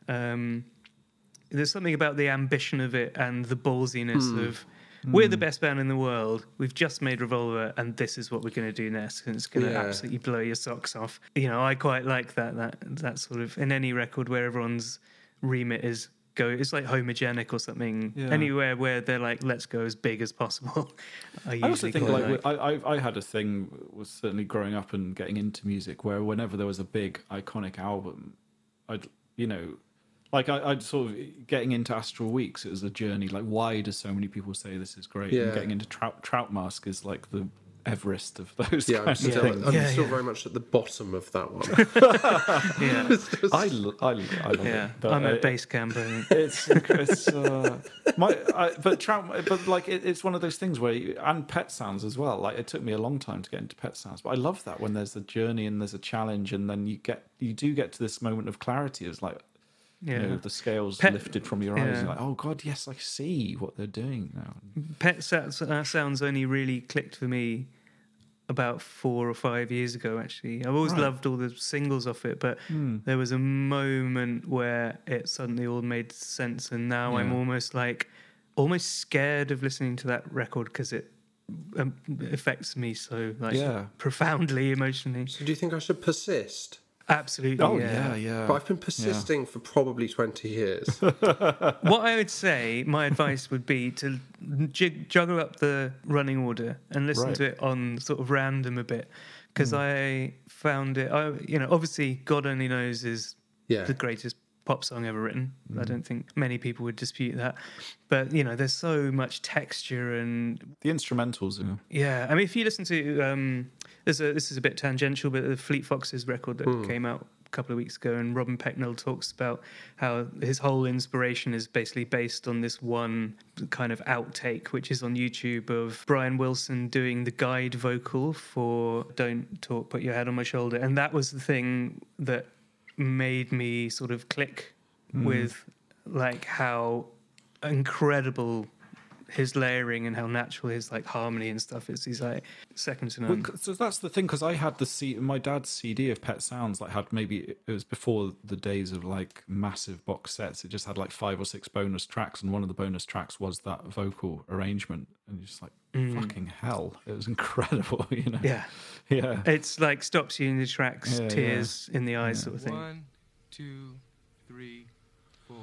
there's something about the ambition of it and the ballsiness of we're the best band in the world. We've just made Revolver, and this is what we're going to do next, and it's going to absolutely blow your socks off. I quite like that sort of in any record where everyone's remit is it's like Homogenic or something. Anywhere where they're like, let's go as big as possible. I also think I had a thing was certainly growing up and getting into music where whenever there was a big iconic album, I'd sort of getting into Astral Weeks. It was a journey. Like, why do so many people say this is great? And getting into Trout Mask is like the Everest of those kinds of things. I'm still very much at the bottom of that one. I love it. But, I'm at base camp. It's it's one of those things where and Pet Sounds as well. Like, it took me a long time to get into Pet Sounds, but I love that when there's a journey and there's a challenge, and then you do get to this moment of clarity. It's like, the scales lifted from your eyes. You're like, oh God, yes, I see what they're doing now. Pet Sounds only really clicked for me about 4 or 5 years ago, actually. I've always loved all the singles off it, but there was a moment where it suddenly all made sense, and now I'm almost scared of listening to that record because affects me so profoundly emotionally. So do you think I should persist? Absolutely. Oh yeah. But I've been persisting for probably 20 years. What I would say, my advice would be to juggle up the running order and listen to it on sort of random a bit, because I found it. Obviously, God Only Knows is the greatest pop song ever written. I don't think many people would dispute that. But there's so much texture and the instrumentals. Yeah, I mean, if you listen to this is a bit tangential, but the Fleet Foxes record that came out a couple of weeks ago, and Robin Pecknell talks about how his whole inspiration is basically based on this one kind of outtake, which is on YouTube, of Brian Wilson doing the guide vocal for Don't Talk, Put Your Head on My Shoulder. And that was the thing that made me sort of click with like how incredible his layering and how natural his like harmony and stuff is. He's like second to none. So that's the thing, because I had my dad's CD of Pet Sounds, like had maybe, it was before the days of like massive box sets. It just had like 5 or 6 bonus tracks, and one of the bonus tracks was that vocal arrangement, and you're just like, fucking hell, it was incredible. Yeah It's like stops you in your tracks, tears in the eyes sort of thing. 1, 2, 3, 4.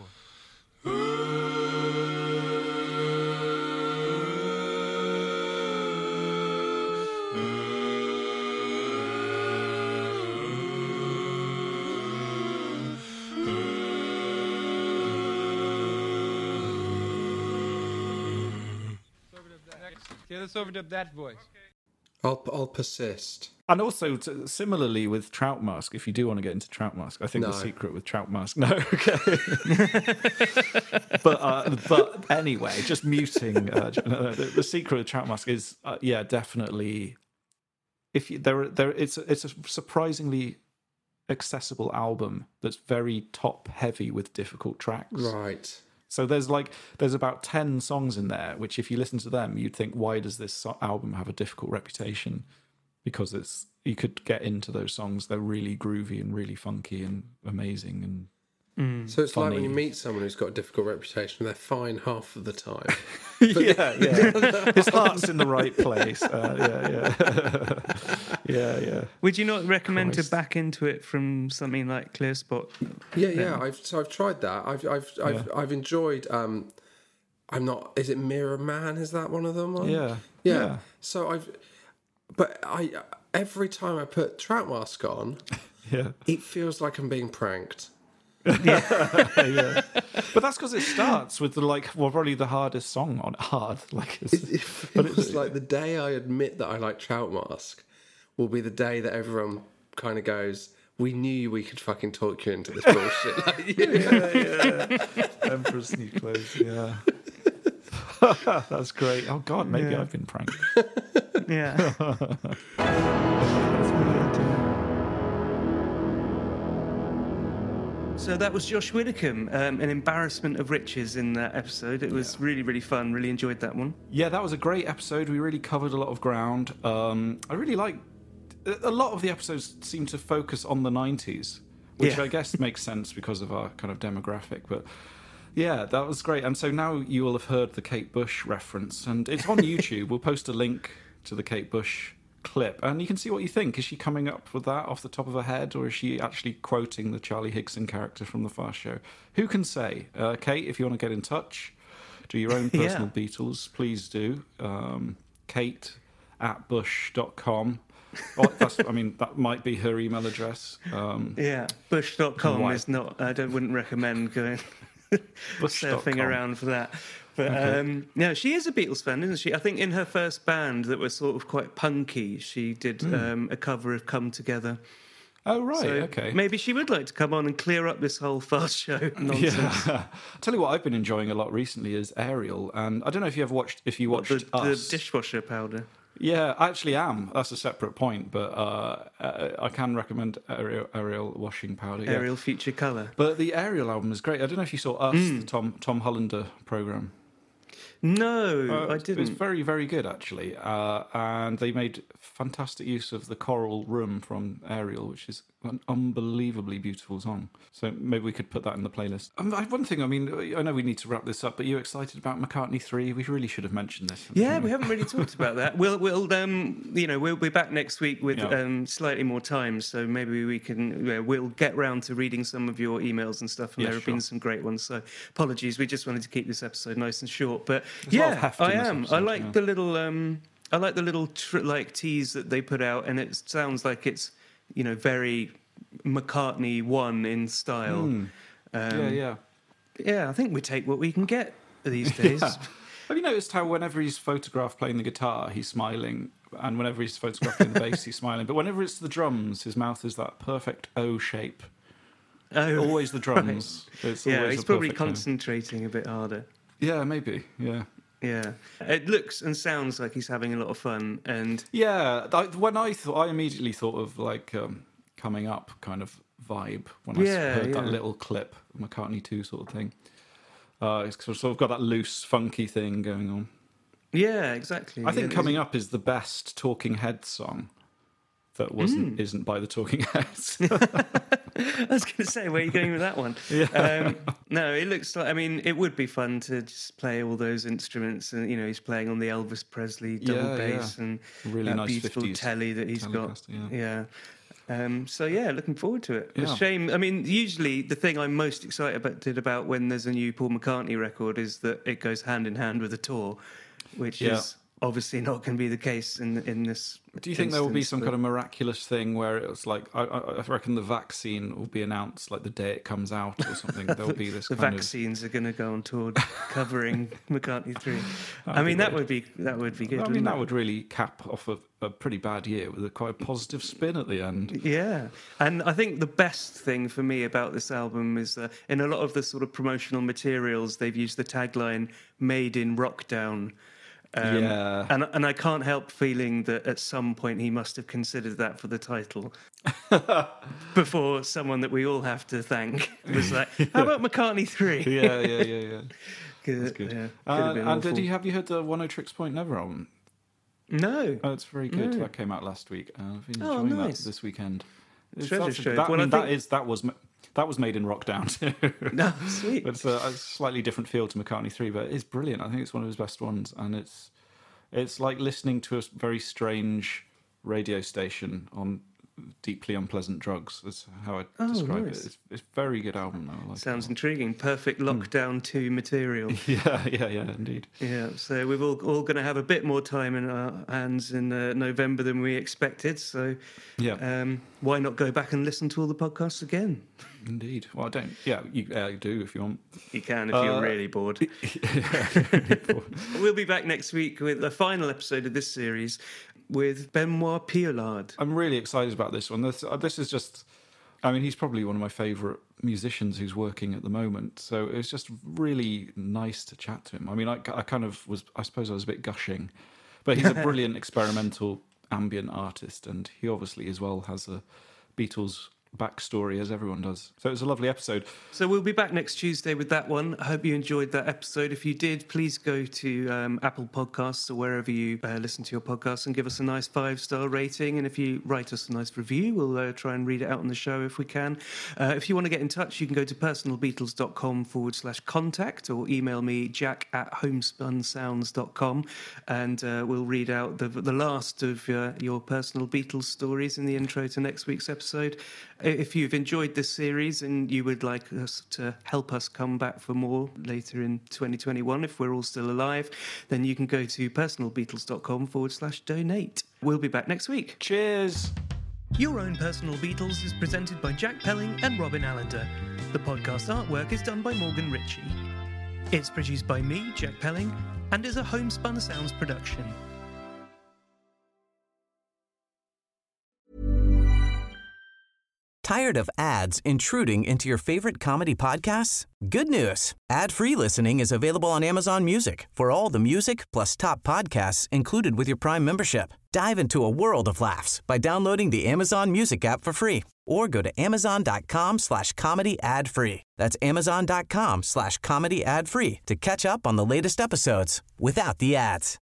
Okay, let's overdub that voice. I'll persist. And also, similarly with Trout Mask, if you do want to get into Trout Mask, I think the secret with Trout Mask... No, okay. but anyway, just muting. The secret with Trout Mask is, definitely... It's a surprisingly accessible album that's very top-heavy with difficult tracks. Right. So there's about 10 songs in there, which if you listen to them, you'd think, why does this album have a difficult reputation? Because you could get into those songs. They're really groovy and really funky and amazing and so it's funny. like when you meet someone who's got a difficult reputation, they're fine half of the time. His heart's in the right place. Yeah. Would you not recommend to back into it from something like Clear Spot? Yeah. I've tried that. I've enjoyed. I'm not. Is it Mirror Man? Is that one of them? Yeah. So every time I put Trout Mask on, it feels like I'm being pranked. Yeah. But that's because it starts with probably the hardest song on hard. It feels like the day I admit that I like Trout Mask will be the day that everyone kind of goes, we knew we could fucking talk you into this bullshit. Emperor's New Clothes, yeah. That's great. Oh God, maybe I've been pranked. Yeah. So that was Josh Widdicombe, an embarrassment of riches in that episode. It was really, really fun. Really enjoyed that one. Yeah, that was a great episode. We really covered a lot of ground. I really like... A lot of the episodes seem to focus on the 90s, which I guess makes sense because of our kind of demographic. But yeah, that was great. And so now you will have heard the Kate Bush reference, and it's on YouTube. We'll post a link to the Kate Bush clip, and you can see what you think. Is she coming up with that off the top of her head, or is she actually quoting the Charlie Higson character from the Fast Show? Who can say? Kate, if you want to get in touch, do your own personal Beatles, please do. Kate@bush.com. That might be her email address. Bush.com is not... I wouldn't recommend going surfing around for that. But she is a Beatles fan, isn't she? I think in her first band that was sort of quite punky, she did a cover of Come Together. Oh, right, so okay. Maybe she would like to come on and clear up this whole Fast Show nonsense. Yeah. I'll tell you what I've been enjoying a lot recently is Ariel, and I don't know if you watched Us. The dishwasher powder. Yeah, I actually am. That's a separate point, but I can recommend Ariel washing powder. Ariel Future Colour. But the Ariel album is great. I don't know if you saw Us, the Tom Hollander programme. No, I didn't. It's very, very good, actually. And they made fantastic use of the choral room from Ariel, which is an unbelievably beautiful song. So maybe we could put that in the playlist. One thing, I mean, I know we need to wrap this up, but you're excited about McCartney 3? We really should have mentioned this. Yeah, we haven't really talked about that. We'll be back next week with slightly more time, so maybe we can. We'll get round to reading some of your emails and stuff, and there have been some great ones. So apologies, we just wanted to keep this episode nice and short, but I am. I like the little. I like the little tease that they put out, and it sounds like it's very McCartney 1 in style. Yeah. I think we take what we can get these days. Yeah. Have you noticed how whenever he's photographed playing the guitar, he's smiling, and whenever he's photographed playing the bass, he's smiling, but whenever it's the drums, his mouth is that perfect O shape. Always the drums. Right. He's probably concentrating a bit harder. Yeah, maybe. Yeah. It looks and sounds like he's having a lot of fun, and I immediately thought of like Coming Up kind of vibe when I heard that little clip, McCartney 2 sort of thing. It's sort of got that loose, funky thing going on. Yeah, exactly. I think Coming Up is the best Talking Heads song that isn't by the Talking Heads. I was going to say, where are you going with that one? No, it looks like, it would be fun to just play all those instruments, and he's playing on the Elvis Presley double bass and really that nice beautiful 50s telly that he's got. Yeah. Looking forward to it. It's a shame. Usually the thing I'm most excited about when there's a new Paul McCartney record is that it goes hand in hand with a tour, which is obviously not going to be the case in this. Do you think there will be some kind of miraculous thing where it's like I reckon the vaccine will be announced like the day it comes out or something? There'll be this. The vaccines are going to go on tour covering McCartney 3. That would be good. That would really cap off a pretty bad year with quite a positive spin at the end. Yeah, and I think the best thing for me about this album is that in a lot of the sort of promotional materials they've used the tagline "Made in Rockdown." And I can't help feeling that at some point he must have considered that for the title before someone that we all have to thank was like, how about McCartney 3? Yeah. That's good. Have you heard the One O Tricks Point Never album? No. Oh, it's very good. No. That came out last week. I've been enjoying that this weekend. Treasure That was made in Rockdown too. No, sweet. It's a slightly different feel to McCartney 3, but it's brilliant. I think it's one of his best ones, and it's like listening to a very strange radio station on deeply unpleasant drugs. That's how I describe it. It's a very good album, though. I like Sounds intriguing. Perfect Lockdown 2 material. Yeah, indeed. Yeah, so we're all going to have a bit more time in our hands in November than we expected. So why not go back and listen to all the podcasts again? Indeed. Well, I don't. Yeah, you do if you want. You can if you're really bored. We'll be back next week with the final episode of this series with Benoit Piollard. I'm really excited about this one. This is just... he's probably one of my favourite musicians who's working at the moment. So it was just really nice to chat to him. I kind of was... I suppose I was a bit gushing. But he's a brilliant experimental ambient artist. And he obviously as well has a Beatles backstory, as everyone does. So it was a lovely episode. So we'll be back next Tuesday with that one. I hope you enjoyed that episode. If you did, please go to Apple Podcasts or wherever you listen to your podcasts and give us a nice 5-star rating. And if you write us a nice review, we'll try and read it out on the show if we can. If you want to get in touch, you can go to personalbeatles.com/contact or email me jack@homespunsounds.com, and we'll read out the last of your personal Beatles stories in the intro to next week's episode. If you've enjoyed this series and you would like us to help us come back for more later in 2021, if we're all still alive, then you can go to personalbeatles.com/donate. We'll be back next week. Cheers. Your Own Personal Beatles is presented by Jack Pelling and Robin Allender. The podcast artwork is done by Morgan Ritchie. It's produced by me, Jack Pelling, and is a Homespun Sounds production. Tired of ads intruding into your favorite comedy podcasts? Good news. Ad-free listening is available on Amazon Music for all the music plus top podcasts included with your Prime membership. Dive into a world of laughs by downloading the Amazon Music app for free or go to amazon.com/comedy ad-free. That's amazon.com/comedy ad-free to catch up on the latest episodes without the ads.